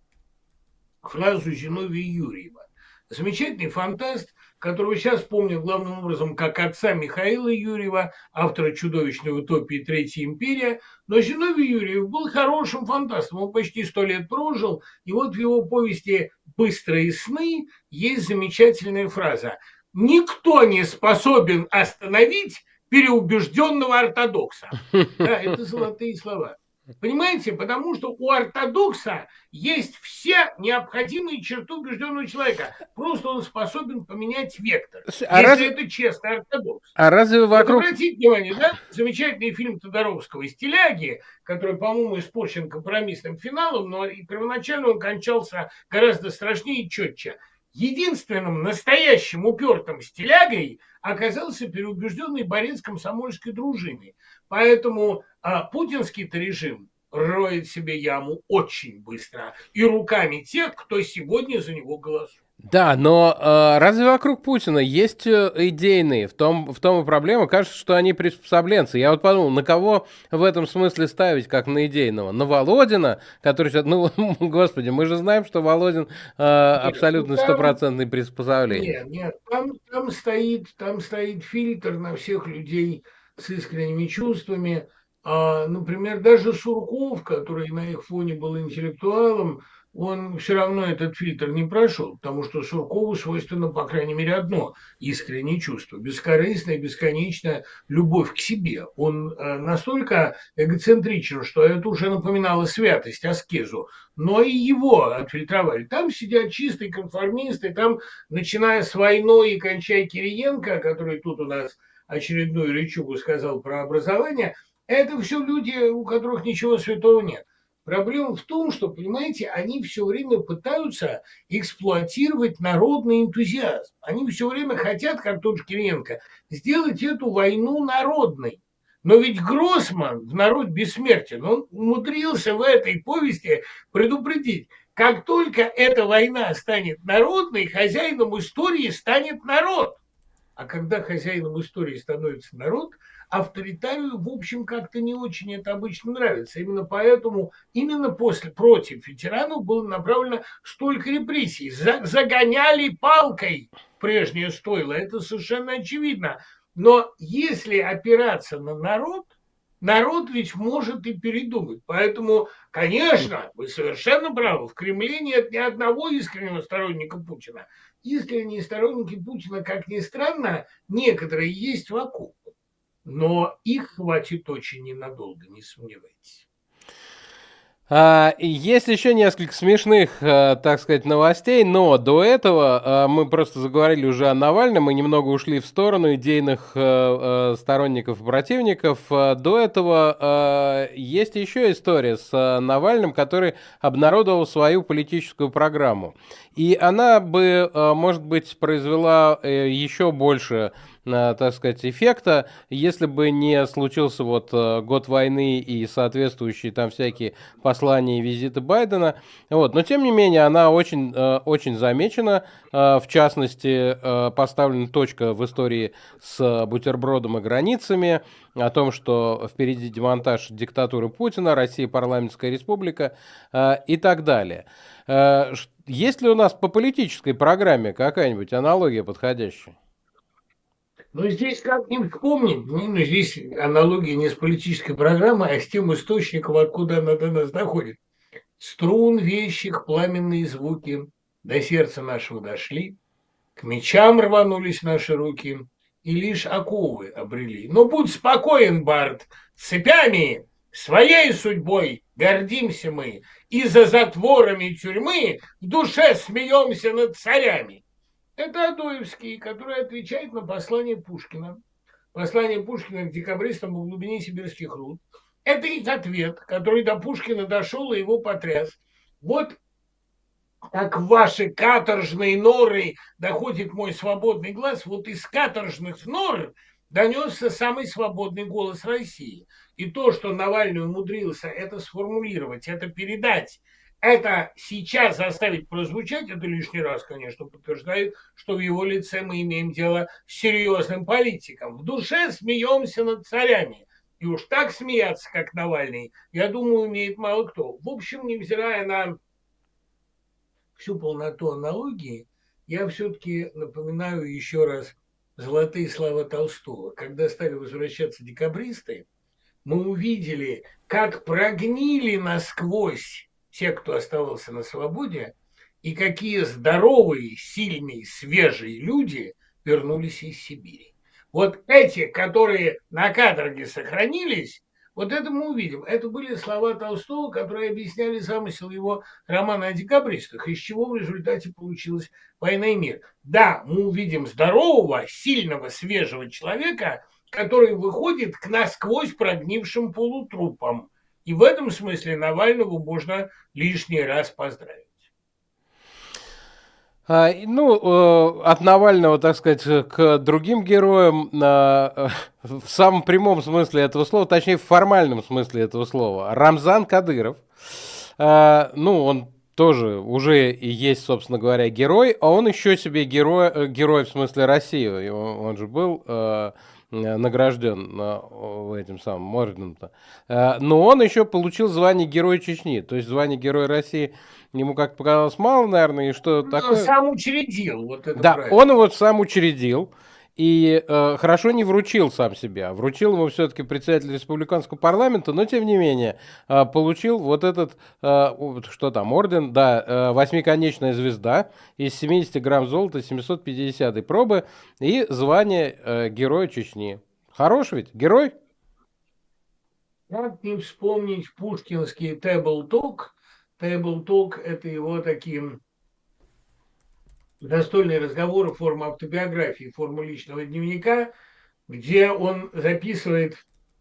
фразу Зиновия Юрьева. Замечательный фантаст, которого сейчас помню главным образом как отца Михаила Юрьева, автора чудовищной утопии «Третья империя». Но Зиновий Юрьев был хорошим фантастом, он почти 100 лет прожил, и вот в его повести «Быстрые сны» есть замечательная фраза «Никто не способен остановить переубежденного ортодокса». Да, это золотые слова. Понимаете, потому что у ортодокса есть все необходимые черты убежденного человека. Просто он способен поменять вектор, Слушай, если это честный ортодокс. а разве Вот вокруг... обратите внимание, да, замечательный фильм Тодоровского «Стиляги», который, по-моему, испорчен компромиссным финалом, но и первоначально он кончался гораздо страшнее и четче. Единственным настоящим упертым стилягой оказался переубежденный борец комсомольской дружины. Поэтому путинский-то режим роет себе яму очень быстро и руками тех, кто сегодня за него голосует. Да, но разве вокруг Путина есть идейные? В том и проблема. Кажется, что они приспособленцы. Я вот подумал, на кого в этом смысле ставить, как на идейного? На Володина, который сейчас... Ну, господи, мы же знаем, что Володин Нет, ну абсолютно там, стопроцентный приспособленец. нет, там стоит фильтр на всех людей с искренними чувствами. Например, даже Сурков, который на их фоне был интеллектуалом, он все равно этот фильтр не прошел, потому что Суркову свойственно, по крайней мере, одно – искреннее чувство, бескорыстная, бесконечная любовь к себе. Он настолько эгоцентричен, что это уже напоминало святость, аскезу, но и его отфильтровали. Там сидят чистые конформисты, там, начиная с войной и кончая Кириенко, который тут у нас очередную речугу сказал про образование, это все люди, у которых ничего святого нет. Проблема в том, что, понимаете, они все время пытаются эксплуатировать народный энтузиазм. Они все время хотят, как тот же Кириенко, сделать эту войну народной. Но ведь Гроссман в «Народ бессмертен», он умудрился в этой повести предупредить, как только эта война станет народной, хозяином истории станет народ. А когда хозяином истории становится народ, авторитарию, в общем, как-то не очень это обычно нравится. Именно поэтому, именно против ветеранов было направлено столько репрессий. Загоняли палкой прежнее стоило, это совершенно очевидно. Но если опираться на народ, народ ведь может и передумать. Поэтому, конечно, вы совершенно правы, в Кремле нет ни одного искреннего сторонника Путина. Искренние сторонники Путина, как ни странно, некоторые есть вокруг. Но их хватит очень ненадолго, не сомневайтесь. Есть еще несколько смешных, так сказать, новостей, но до этого мы просто заговорили уже о Навальном, мы немного ушли в сторону идейных сторонников и противников. До этого есть еще история с Навальным, который обнародовал свою политическую программу. И она бы, может быть, произвела еще больше, так сказать, эффекта, если бы не случился вот год войны и соответствующие там всякие послания и визиты Байдена. Вот. Но, тем не менее, она очень, очень замечена. В частности, поставлена точка в истории с бутербродом и границами, о том, что впереди демонтаж диктатуры Путина, Россия парламентская республика и так далее. Есть ли у нас по политической программе какая-нибудь аналогия подходящая? Но здесь как не вспомнить, ну, здесь аналогия не с политической программой, а с тем источником, откуда она до нас доходит. Струн вещих пламенные звуки до сердца нашего дошли, к мечам рванулись наши руки, и лишь оковы обрели. Но будь спокоен, Барт, цепями, своей судьбой гордимся мы, и за затворами тюрьмы в душе смеемся над царями. Это Адоевский, который отвечает на послание Пушкина. Послание Пушкина к декабристам в глубине сибирских руд. Это их ответ, который до Пушкина дошел и его потряс. Вот как в ваши каторжные норы доходит мой свободный глаз, вот из каторжных нор донесся самый свободный голос России. И то, что Навальный умудрился это сформулировать, это передать, это сейчас заставить прозвучать, это лишний раз, конечно, подтверждает, что в его лице мы имеем дело с серьезным политиком. В душе смеемся над царями. И уж так смеяться, как Навальный, я думаю, умеет мало кто. В общем, невзирая на всю полноту аналогии, я все-таки напоминаю еще раз золотые слова Толстого. Когда стали возвращаться декабристы, мы увидели, как прогнили насквозь те, кто оставался на свободе, и какие здоровые, сильные, свежие люди вернулись из Сибири. Вот эти, которые на каторге сохранились, вот это мы увидим. Это были слова Толстого, которые объясняли замысел его романа о декабристах, из чего в результате получилась «Война и мир». Да, мы увидим здорового, сильного, свежего человека, который выходит к насквозь прогнившим полутрупам. И в этом смысле Навального можно лишний раз поздравить. От Навального, так сказать, к другим героям в самом прямом смысле этого слова, точнее в формальном смысле этого слова, Рамзан Кадыров, он тоже уже и есть, собственно говоря, герой, а он еще себе герой в смысле России, он же был награжден этим самым орденом-то. Но он еще получил звание Героя Чечни, то есть звание Героя России ему как-то показалось мало, наверное, и что Он такое. сам учредил, вот это Да, правильно. он его сам учредил. И хорошо не вручил сам себя. Вручил ему все-таки председатель республиканского парламента, но тем не менее получил вот этот, что там, орден, да, восьмиконечная звезда из 70 грамм золота 750 пробы и звание Героя Чечни. Хорош ведь? Герой? Как не вспомнить пушкинский тейбл-ток? Тейбл-ток – это его такие застольные разговоры, форма автобиографии, форма личного дневника, где он записывает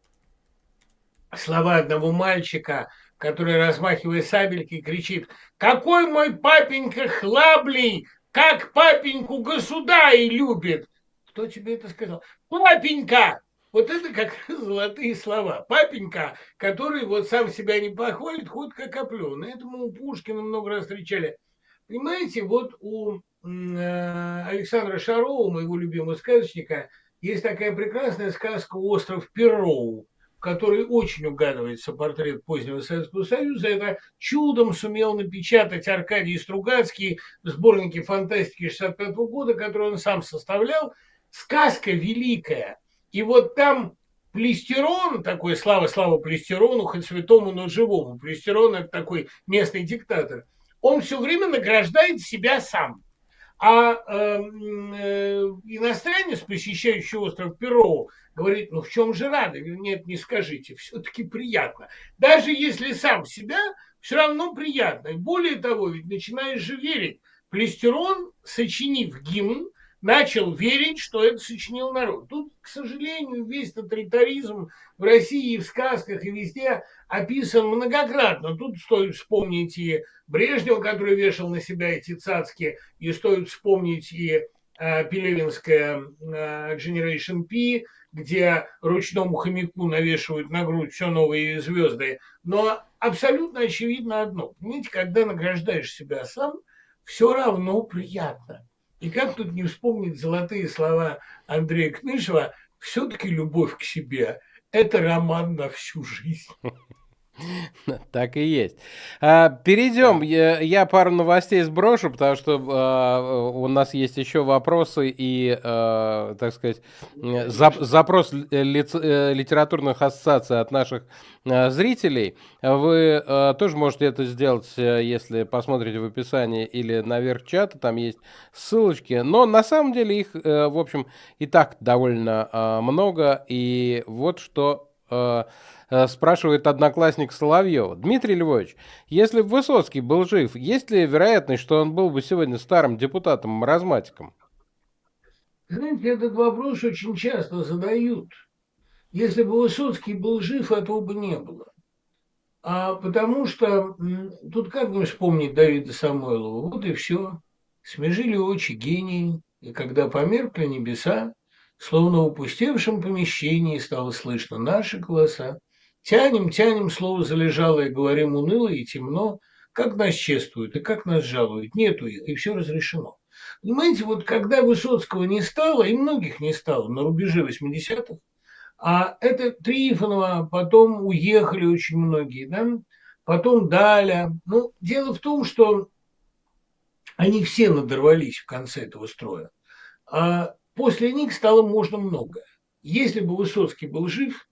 слова одного мальчика, который, размахивая сабелькой, кричит: «Какой мой папенька хлаблей, как папеньку государь любит!» Кто тебе это сказал? Папенька! Вот это как раз золотые слова. Папенька, который вот сам себя не похвалит, ходит как оплеванный. Это мы у Пушкина много раз встречали. Понимаете, вот у Александра Шарова, моего любимого сказочника, есть такая прекрасная сказка «Остров Перроу», в которой очень угадывается портрет позднего Советского Союза. Это чудом сумел напечатать Аркадий Стругацкий в сборнике фантастики 1965 года, который он сам составлял. Сказка великая. И вот там Плестерон, такой слава Плестерону, хоть святому, но живому. Плестерон – это такой местный диктатор. Он все время награждает себя сам. А иностранец, посещающий остров Перроу, говорит, ну в чем же рада? Нет, не скажите, все-таки приятно. Даже если сам себя, все равно приятно. И более того, ведь начинаешь же верить. Плестерон, сочинив гимн, начал верить, что это сочинил народ. Тут, к сожалению, весь тоталитаризм в России и в сказках, и везде описан многократно. Тут стоит вспомнить и Брежнева, который вешал на себя эти цацки, и стоит вспомнить и пелевинская Generation P, где ручному хомяку навешивают на грудь все новые звезды. Но абсолютно очевидно одно. Понимаете, когда награждаешь себя сам, все равно приятно. И как тут не вспомнить золотые слова Андрея Кнышева, все-таки любовь к себе – это роман на всю жизнь. Так и есть. Перейдем. Да. Я пару новостей сброшу, потому что у нас есть еще вопросы и, так сказать, запрос литературных ассоциаций от наших зрителей. Вы тоже можете это сделать, если посмотрите в описании или наверх чата, там есть ссылочки. Но на самом деле их, в общем, и так довольно много. И вот что спрашивает одноклассник Соловьева. Дмитрий Львович, если бы Высоцкий был жив, есть ли вероятность, что он был бы сегодня старым депутатом-маразматиком? Знаете, этот вопрос очень часто задают. Если бы Высоцкий был жив, этого бы не было. Потому что тут как не вспомнить Давида Самойлова? Вот и все. Смежили очи гении, и когда померкли небеса, словно в опустевшем помещении стало слышно наши голоса. Тянем, тянем, слово залежалое, говорим уныло и темно, как нас чествуют и как нас жалуют. Нету их, и все разрешено. Понимаете, вот когда Высоцкого не стало, и многих не стало на рубеже 80-х, это Трифонова, потом уехали очень многие, да, потом Даля. Ну, дело в том, что они все надорвались в конце этого строя. А после них стало можно многое. Если бы Высоцкий был жив,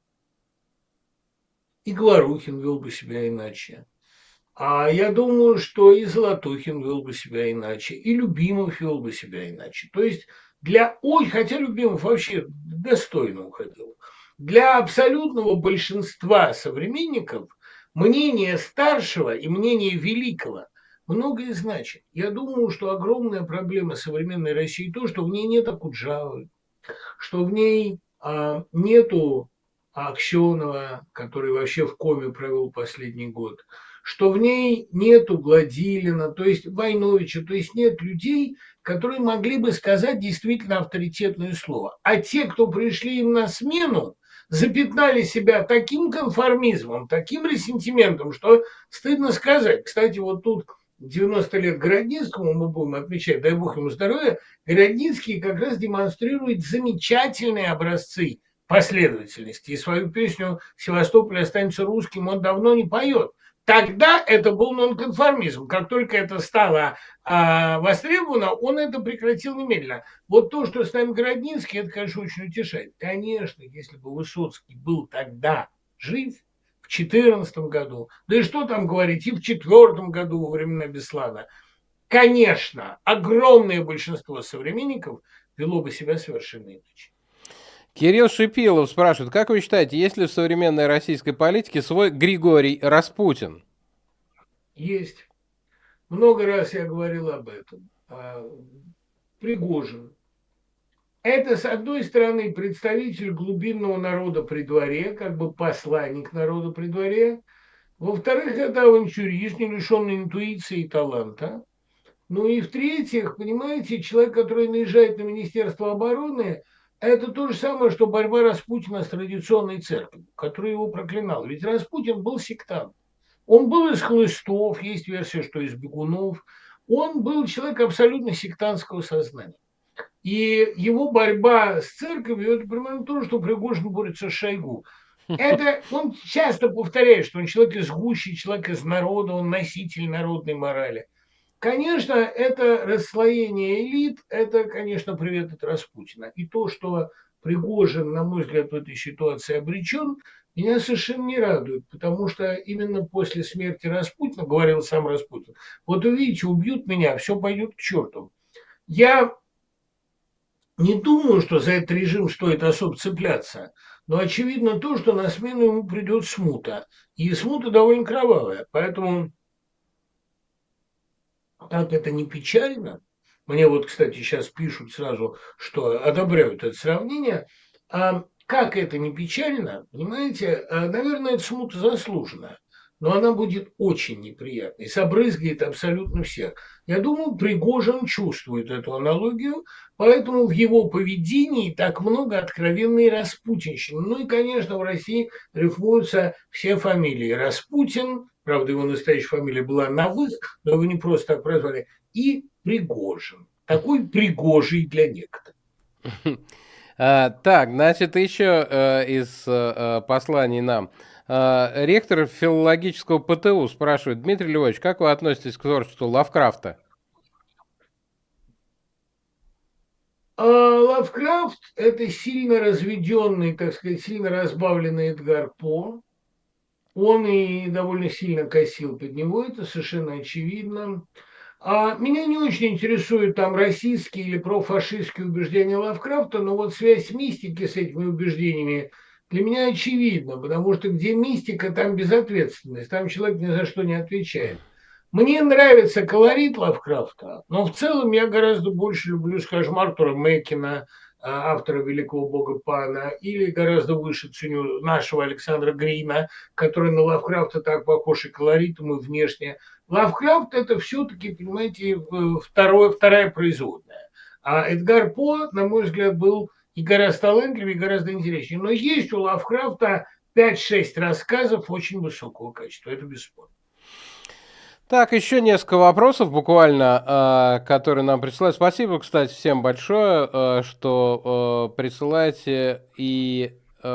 и Говорухин вел бы себя иначе. А я думаю, что и Золотухин вел бы себя иначе, и Любимов вел бы себя иначе. То есть хотя Любимов вообще достойно уходил, для абсолютного большинства современников мнение старшего и мнение великого многое значит. Я думаю, что огромная проблема современной России то, что в ней нет Акуджавы, что в ней нету Аксенова, который вообще в коме провел последний год, что в ней нету Гладилина, то есть Войновича, то есть нет людей, которые могли бы сказать действительно авторитетное слово. А те, кто пришли им на смену, запятнали себя таким конформизмом, таким ресентиментом, что стыдно сказать. Кстати, вот тут 90 лет Городницкому мы будем отмечать, дай бог ему здоровья, Городницкий как раз демонстрирует замечательные образцы последовательности. И свою песню «Севастополь останется русским» он давно не поет. Тогда это был нонконформизм. Как только это стало востребовано, он это прекратил немедленно. Вот то, что с нами Городницкий, это, конечно, очень утешает. Конечно, если бы Высоцкий был тогда жив, в 2014 году, да и что там говорить, и в 2004 году во времена Беслана, конечно, огромное большинство современников вело бы себя совершенно иначе. Кирилл Шипилов спрашивает, как вы считаете, есть ли в современной российской политике свой Григорий Распутин? Есть. Много раз я говорил об этом. Пригожин. Это, с одной стороны, представитель глубинного народа при дворе, как бы посланник народа при дворе. Во-вторых, это авантюрист, не лишенный интуиции и таланта. Ну и в-третьих, понимаете, человек, который наезжает на Министерство обороны, это то же самое, что борьба Распутина с традиционной церковью, которая его проклинала. Ведь Распутин был сектант. Он был из хлыстов, есть версия, что из бегунов. он был человек абсолютно сектантского сознания. И его борьба с церковью – это примерно то, что Пригожин борется с Шойгу. Это он часто повторяет, что он человек из гущи, человек из народа, он носитель народной морали. Конечно, это расслоение элит, это, конечно, привет от Распутина. И то, что Пригожин, на мой взгляд, в этой ситуации обречен, меня совершенно не радует, потому что именно после смерти Распутина, говорил сам Распутин, вот увидите, убьют меня, все пойдет к черту. Я не думаю, что за этот режим стоит особо цепляться, но очевидно то, что на смену ему придет смута. И смута довольно кровавая, поэтому как это не печально, мне вот, кстати, сейчас пишут сразу, что одобряют это сравнение, как это не печально, понимаете, наверное, это смута заслуженная, но она будет очень неприятной, собрызгает абсолютно всех. Я думаю, Пригожин чувствует эту аналогию, поэтому в его поведении так много откровенной распутинщины. Ну и, конечно, в России рифмуются все фамилии. Распутин, правда, его настоящая фамилия была Новых, но его не просто так прозвали, и Пригожин. Такой пригожий для некоторых. Так, значит, еще из посланий нам. Ректор филологического ПТУ спрашивает: Дмитрий Львович, как вы относитесь к творчеству Лавкрафта? Лавкрафт – это сильно разведенный, так сказать, сильно разбавленный Эдгар По. Он и довольно сильно косил под него, это совершенно очевидно. А меня не очень интересуют там российские или профашистские убеждения Лавкрафта, но вот связь мистики с этими убеждениями для меня очевидна, потому что где мистика, там безответственность, там человек ни за что не отвечает. Мне нравится колорит Лавкрафта, но в целом я гораздо больше люблю, скажем, Артура Мекина, автора «Великого бога Пана», или гораздо выше ценю нашего Александра Грина, который на Лавкрафта так похож и колоритом, и внешне. Лавкрафт – это все-таки, понимаете, вторая производная. А Эдгар По, на мой взгляд, был и гораздо талантливее, и гораздо интереснее. Но есть у Лавкрафта 5-6 рассказов очень высокого качества, это бесспорно. Так, еще несколько вопросов буквально, которые нам присылают. Спасибо, кстати, всем большое, что присылаете. И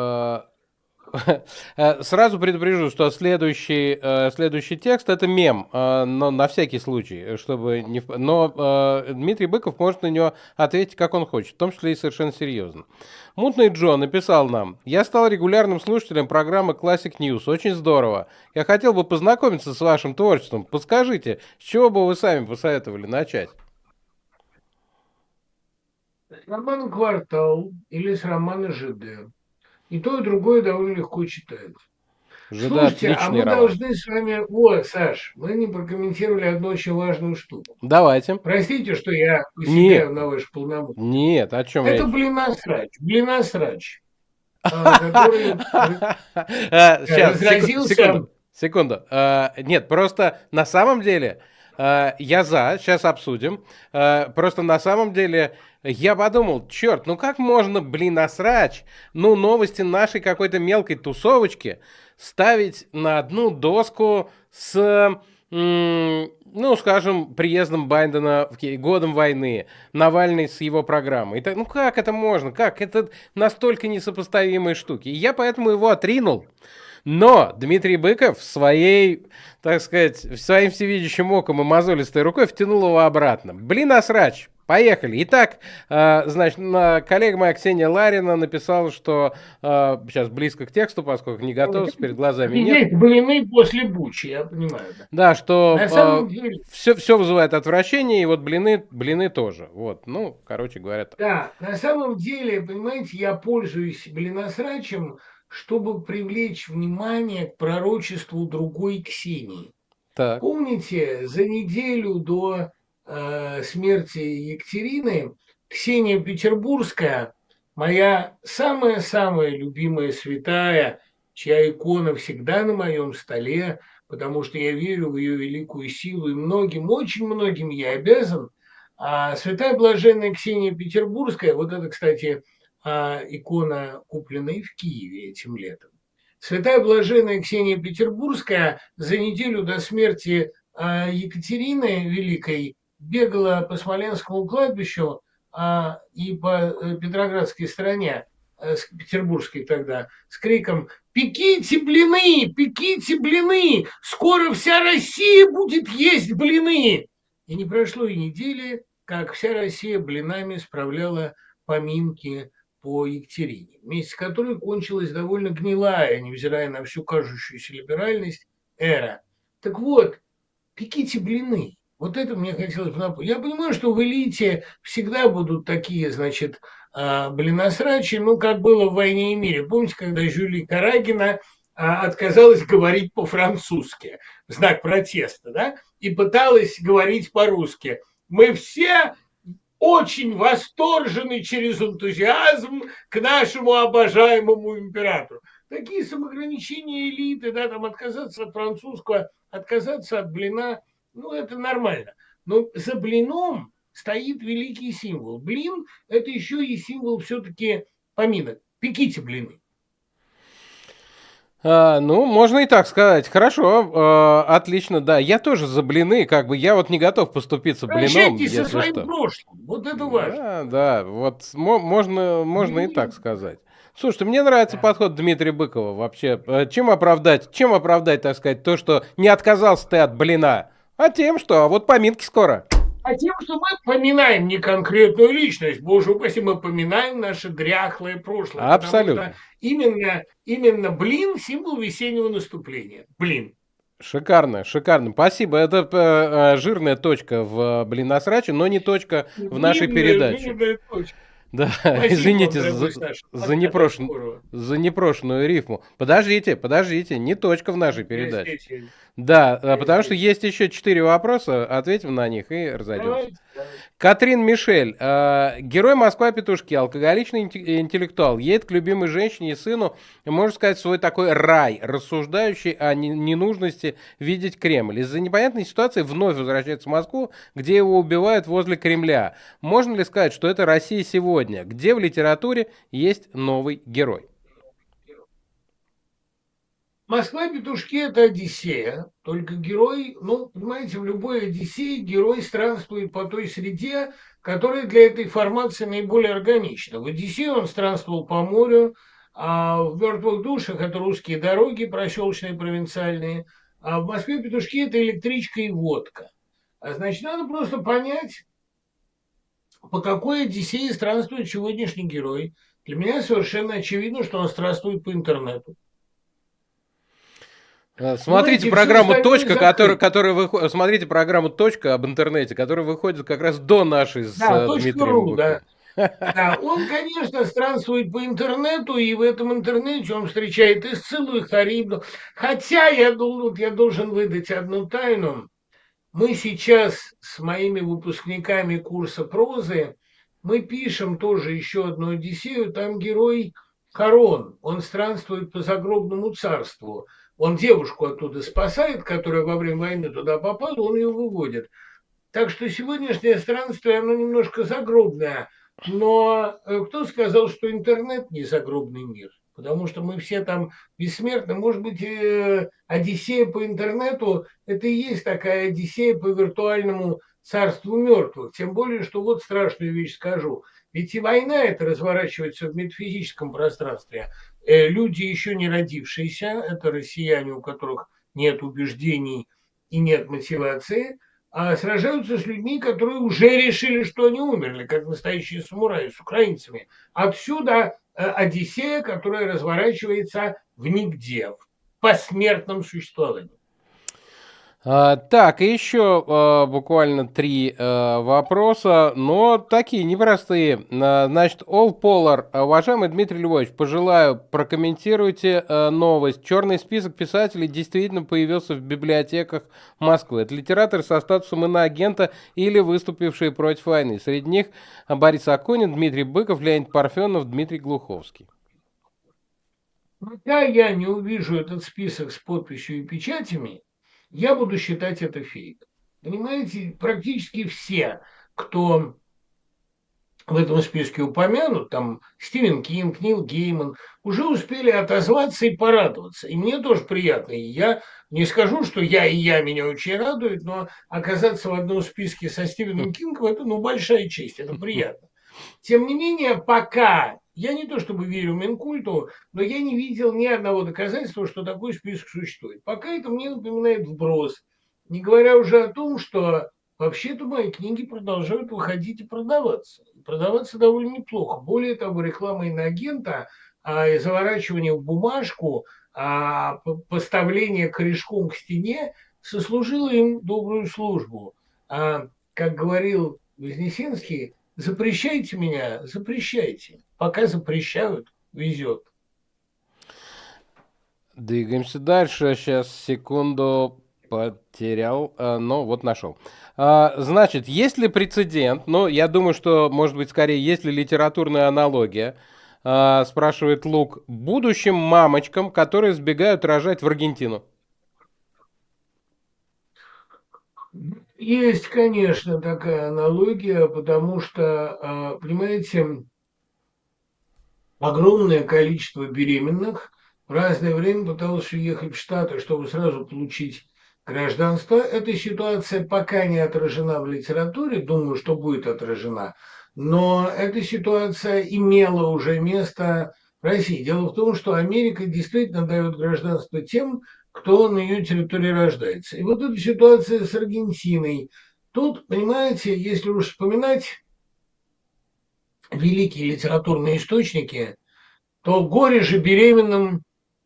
сразу предупрежу, что следующий текст это мем, но на всякий случай, чтобы не... Но Дмитрий Быков может на него ответить, как он хочет, в том числе и совершенно серьезно. Мутный Джо написал нам: «Я стал регулярным слушателем программы Classic News. Очень здорово. Я хотел бы познакомиться с вашим творчеством. Подскажите, с чего бы вы сами посоветовали начать?» С романа «Квартал» или с романа «ЖД». И то, и другое довольно легко читается. ЖД Слушайте, а отличный мы роман. должны с вами... О, Саш, мы не прокомментировали одну очень важную штуку. Давайте. Простите, что я Нет, посягаю на ваши полномочия. нет, о чем Это речь? блиносрач, который Сейчас, разразился... секунду. Нет, просто на самом деле я за, сейчас обсудим. Просто на самом деле я подумал, черт, ну как можно, блин, насрач, ну новости нашей какой-то мелкой тусовочки ставить на одну доску с, ну, скажем, приездом Байдена в годом войны, Навальный с его программой. Ну как это можно? Как? Это настолько несопоставимые штуки. И я поэтому его отринул. Но Дмитрий Быков своей, так сказать, своим всевидящим оком и мозолистой рукой втянул его обратно. Блин, насрач. Поехали. Итак, значит, коллега моя Ксения Ларина написала, что сейчас близко к тексту, поскольку не готов, перед глазами нет. Есть блины после Бучи, я понимаю. Да. Да, На самом что деле... все вызывает отвращение, и вот блины тоже. Вот, ну, короче говоря. Да, на самом деле, понимаете, я пользуюсь блиносрачем, чтобы привлечь внимание к пророчеству другой Ксении. Так. Помните, за неделю до смерти Екатерины Ксения Петербургская, моя самая-самая любимая святая, чья икона всегда на моем столе, потому что я верю в ее великую силу и многим, очень многим я обязан. А святая блаженная Ксения Петербургская, вот это, кстати, икона, купленная в Киеве этим летом. Святая блаженная Ксения Петербургская за неделю до смерти Екатерины Великой бегала по Смоленскому кладбищу и по Петроградской стороне, петербургской тогда, с криком «Пеките блины! Пеките блины! Скоро вся Россия будет есть блины!» И не прошло и недели, как вся Россия блинами справляла поминки по Екатерине, вместе с которой кончилась довольно гнилая, невзирая на всю кажущуюся либеральность, эра. Так вот, пеките блины. Вот это мне хотелось бы напомнить. Я понимаю, что в элите всегда будут такие, значит, блинострачи, ну, как было в «Войне и мире». Помните, когда Жюли Карагина отказалась говорить по-французски в знак протеста, да, и пыталась говорить по-русски. Мы все очень восторжены через энтузиазм к нашему обожаемому императору. Такие самоограничения элиты, да, там отказаться от французского, отказаться от блина, ну, это нормально. Но за блином стоит великий символ. Блин – это еще и символ все-таки поминок. Пеките блины. Ну, можно и так сказать. Хорошо, отлично, да. Я тоже за блины, как бы я вот не готов поступиться блином, Прощайтесь со если своим что. прошлым. Вот это важно. Да, да, вот можно и так Блин. сказать. Слушайте, мне нравится Да. подход Дмитрия Быкова вообще. Чем оправдать, так сказать, то, что не отказался ты от блина? А тем, что вот поминки скоро. А тем, что мы поминаем не конкретную личность, боже упаси, мы поминаем наше дряхлое прошлое, потому что Абсолютно. именно блин – символ весеннего наступления. Блин. Шикарно, шикарно. Спасибо. Это жирная точка в блиносраче, но не точка в нашей передаче. Жирная точка. Да, Спасибо вам, извините дорогой Саша. за, До непрошен- скорого. за непрошенную рифму. Подождите, не точка в нашей передаче. Простите. Да, потому что Простите. есть еще 4 вопроса, ответим на них и разойдемся. Давайте. Катрин Мишель, герой Москва-петушки, алкоголичный интеллектуал, едет к любимой женщине и сыну, можно сказать, в свой такой рай, рассуждающий о ненужности видеть Кремль. Из-за непонятной ситуации вновь возвращается в Москву, где его убивают возле Кремля. Можно ли сказать, что это Россия сегодня, где в литературе есть новый герой? Москва-петушки – это Одиссея, только герой, ну, понимаете, в любой Одиссее герой странствует по той среде, которая для этой формации наиболее органична. В Одиссее он странствовал по морю, а в «Мертвых душах» это русские дороги, проселочные, провинциальные, а в Москве-петушки это электричка и водка. А значит, надо просто понять, по какой Одиссее странствует сегодняшний герой. Для меня совершенно очевидно, что он странствует по интернету. Смотрите Понимаете, все программу остальное «Точка», закрыто. которая выходит. Смотрите программу «Точка» об интернете, которая выходит как раз до нашей с Да, Дмитрием .ру, да. Быковым. Да, он, конечно, странствует по интернету, и в этом интернете он встречает и Сциллу, и Харибду. Хотя я должен выдать одну тайну. Мы сейчас с моими выпускниками курса прозы, мы пишем тоже еще одну Одиссею, там герой Харон, он странствует по загробному царству. Он девушку оттуда спасает, которая во время войны туда попала, он ее выводит. Так что сегодняшнее странствие, оно немножко загробное. Но кто сказал, что интернет не загробный мир? Потому что мы все там бессмертны. Может быть, Одиссея по интернету – это и есть такая Одиссея по виртуальному царству мертвых. Тем более, что вот страшную вещь скажу. Ведь и война это разворачивается в метафизическом пространстве. Люди, еще не родившиеся, это россияне, у которых нет убеждений и нет мотивации – сражаются с людьми, которые уже решили, что они умерли, как настоящие самураи с украинцами. Отсюда Одиссея, которая разворачивается в нигде, в посмертном существовании. Так, и еще буквально 3 вопроса, но такие непростые. Значит, All Polar, уважаемый Дмитрий Львович, пожелаю, прокомментируйте новость. Черный список писателей действительно появился в библиотеках Москвы. Это литераторы со статусом иноагента или выступившие против войны. Среди них Борис Акунин, Дмитрий Быков, Леонид Парфенов, Дмитрий Глуховский. Пока я не увижу этот список с подписью и печатями, я буду считать это фейк. Понимаете, практически все, кто в этом списке упомянут, там Стивен Кинг, Нил Гейман, уже успели отозваться и порадоваться. И мне тоже приятно. И я не скажу, что я меня очень радует, но оказаться в одном списке со Стивеном Кингом – это, ну, большая честь, это приятно. Тем не менее, пока я не то чтобы верю Минкульту, но я не видел ни одного доказательства, что такой список существует. Пока это мне напоминает вброс. Не говоря уже о том, что вообще-то мои книги продолжают выходить и продаваться. И продаваться довольно неплохо. Более того, реклама иноагента, и заворачивание в бумажку, поставление корешком к стене сослужило им добрую службу. Как говорил Вознесенский, запрещайте меня, запрещайте. Пока запрещают, везет. Двигаемся дальше. Сейчас, секунду, потерял, но вот нашел. Значит, есть ли прецедент? Ну, я думаю, что, может быть, скорее, есть ли литературная аналогия? Спрашивает Лук. Будущим мамочкам, которые сбегают рожать в Аргентину. Есть, конечно, такая аналогия, потому что, понимаете, огромное количество беременных в разное время пыталось уехать в Штаты, чтобы сразу получить гражданство. Эта ситуация пока не отражена в литературе, думаю, что будет отражена, но эта ситуация имела уже место в России. Дело в том, что Америка действительно дает гражданство тем, кто на ее территории рождается. И вот эта ситуация с Аргентиной. Тут, понимаете, если уж вспоминать великие литературные источники, то горе же беременным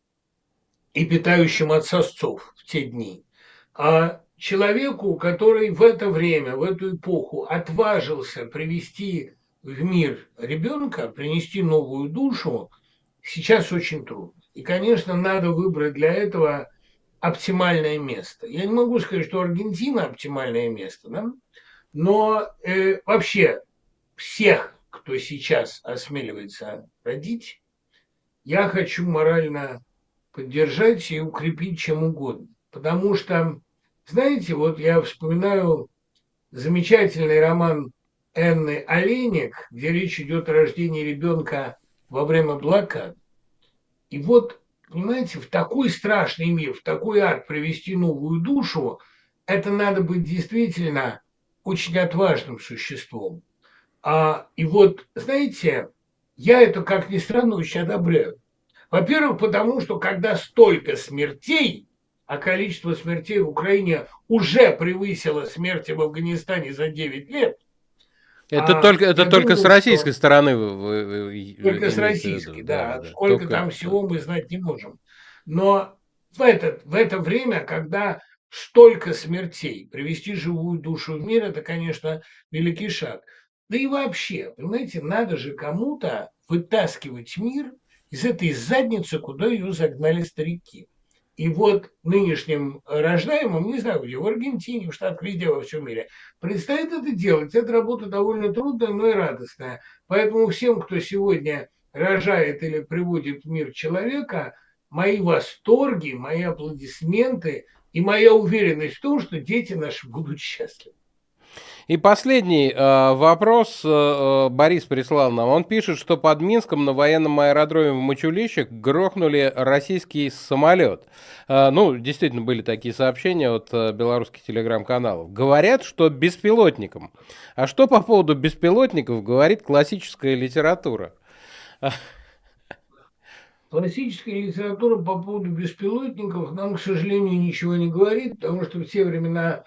и питающим от сосцов в те дни. А человеку, который в это время, в эту эпоху отважился привести в мир ребенка, принести новую душу, сейчас очень трудно. И, конечно, надо выбрать для этого оптимальное место. Я не могу сказать, что Аргентина оптимальное место, да? Но вообще всех, кто сейчас осмеливается родить, я хочу морально поддержать и укрепить чем угодно. Потому что, знаете, вот я вспоминаю замечательный роман Энны Олейник, где речь идет о рождении ребенка во время блокады. И вот, понимаете, в такой страшный мир, в такой ад привести новую душу, это надо быть действительно очень отважным существом. И вот, знаете, я это, как ни странно, очень одобряю. Во-первых, потому что когда столько смертей, а количество смертей в Украине уже превысило смерти в Афганистане за 9 лет, Это я только с думаю, российской что стороны вы только с имеете в российской, виду. Да, да, да. сколько Только. там всего мы знать не можем. Но в это время, когда столько смертей, привести живую душу в мир, это, конечно, великий шаг. Да и вообще, понимаете, надо же кому-то вытаскивать мир из этой задницы, куда ее загнали старики. И вот нынешним рождаемым, не знаю где, в Аргентине, в Штатах, везде во всем мире, предстоит это делать. Это работа довольно трудная, но и радостная. Поэтому всем, кто сегодня рожает или приводит в мир человека, мои восторги, мои аплодисменты и моя уверенность в том, что дети наши будут счастливы. И последний вопрос Борис прислал нам. Он пишет, что под Минском на военном аэродроме в Мачулищах грохнули российский самолет. Ну, действительно, были такие сообщения от белорусских телеграм-каналов. Говорят, что беспилотником. А что по поводу беспилотников говорит классическая литература? Классическая литература по поводу беспилотников нам, к сожалению, ничего не говорит, потому что в те времена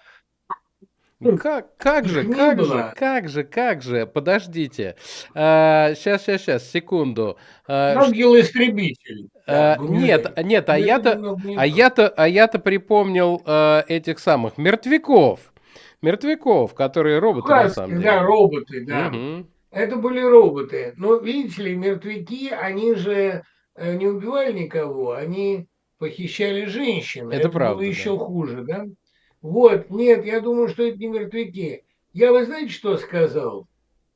Как их же, не как же, было. как же, как же, подождите. Сейчас, секунду. А, Ангел-истребитель, да, Нет, Гумилев. нет, Но это немного не то. а я-то припомнил этих самых мертвяков, которые роботы на самом Хаски, деле да, были. роботы, да. Мгм. Это были роботы. Но, видите ли, мертвяки, они же не убивали никого, они похищали женщин. Это Это было правда, да. еще хуже, да? Вот, нет, я думаю, что это не мертвяки. Я, вы знаете, что сказал?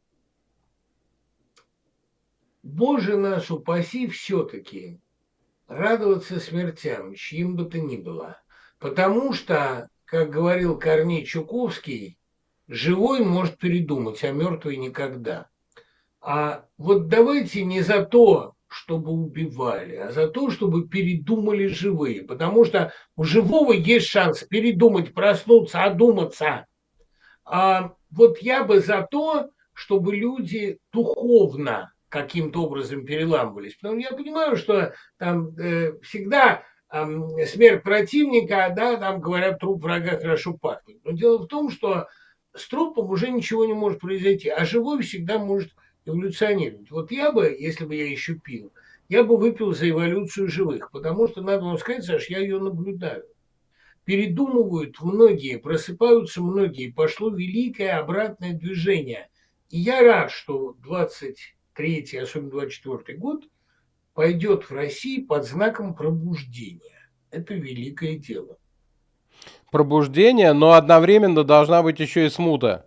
Боже наш упаси все-таки радоваться смертям, чьим бы то ни было. Потому что, как говорил Корней Чуковский, живой может передумать, а мертвый никогда. А вот давайте не за то, чтобы убивали, а за то, чтобы передумали живые. Потому что у живого есть шанс передумать, проснуться, одуматься. А вот я бы за то, чтобы люди духовно каким-то образом переламывались. Потому что я понимаю, что там всегда смерть противника, да, там говорят, труп врага хорошо пахнет. Но дело в том, что с трупом уже ничего не может произойти, а живой всегда может эволюционировать. Вот я бы, если бы я еще пил, я бы выпил за эволюцию живых, потому что, надо вам сказать, Саш, я ее наблюдаю. Передумывают многие, просыпаются многие, пошло великое обратное движение. И я рад, что 23-й, особенно 24-й год пойдет в России под знаком пробуждения. Это великое дело. Пробуждение, но одновременно должна быть еще и смута.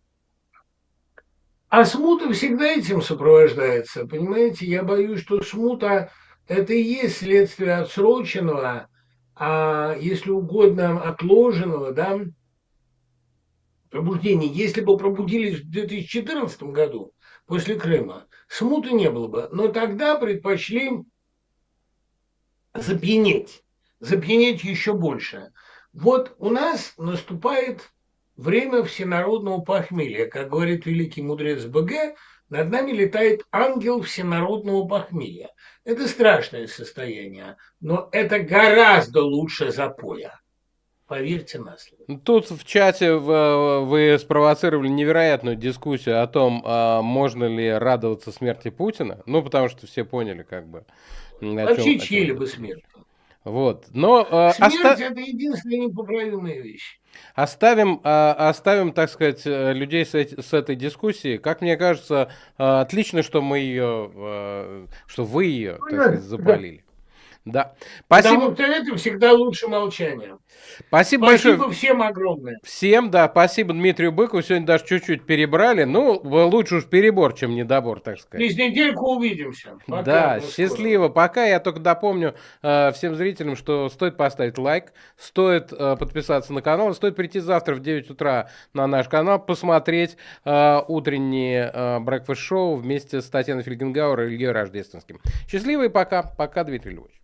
А смута всегда этим сопровождается. Понимаете, я боюсь, что смута – это и есть следствие отсроченного, а если угодно, отложенного, да, пробуждение. Если бы пробудились в 2014 году, после Крыма, смуты не было бы. Но тогда предпочли запьянеть, запьянеть еще больше. Вот у нас наступает время всенародного похмелья. Как говорит великий мудрец БГ, над нами летает ангел всенародного похмелья. Это страшное состояние, но это гораздо лучше запоя. Поверьте на слово. Тут в чате вы спровоцировали невероятную дискуссию о том, можно ли радоваться смерти Путина. Ну, потому что все поняли, как бы, Вообще о чем чьей-либо идет. смерть. Вот. Но Смерть – это единственная непоправимая вещь. оставим, так сказать, людей с этой дискуссией. Как мне кажется, отлично, что что вы ее, так сказать, Да. запалили. Да. Потому Спасибо, что это всегда лучше молчания. спасибо большое. Спасибо всем огромное. Всем, да, спасибо Дмитрию Быкову. Сегодня даже чуть-чуть перебрали. Ну, лучше уж перебор, чем недобор, так сказать. Через недельку увидимся. Пока, Да, до скорого. счастливо. Пока я только допомню всем зрителям, что стоит поставить лайк, стоит подписаться на канал, стоит прийти завтра в 9 утра на наш канал, посмотреть утреннее Breakfast Show вместе с Татьяной Фельгенгауэр и Ильей Рождественским. Счастливо и пока. Пока, Дмитрий Львович.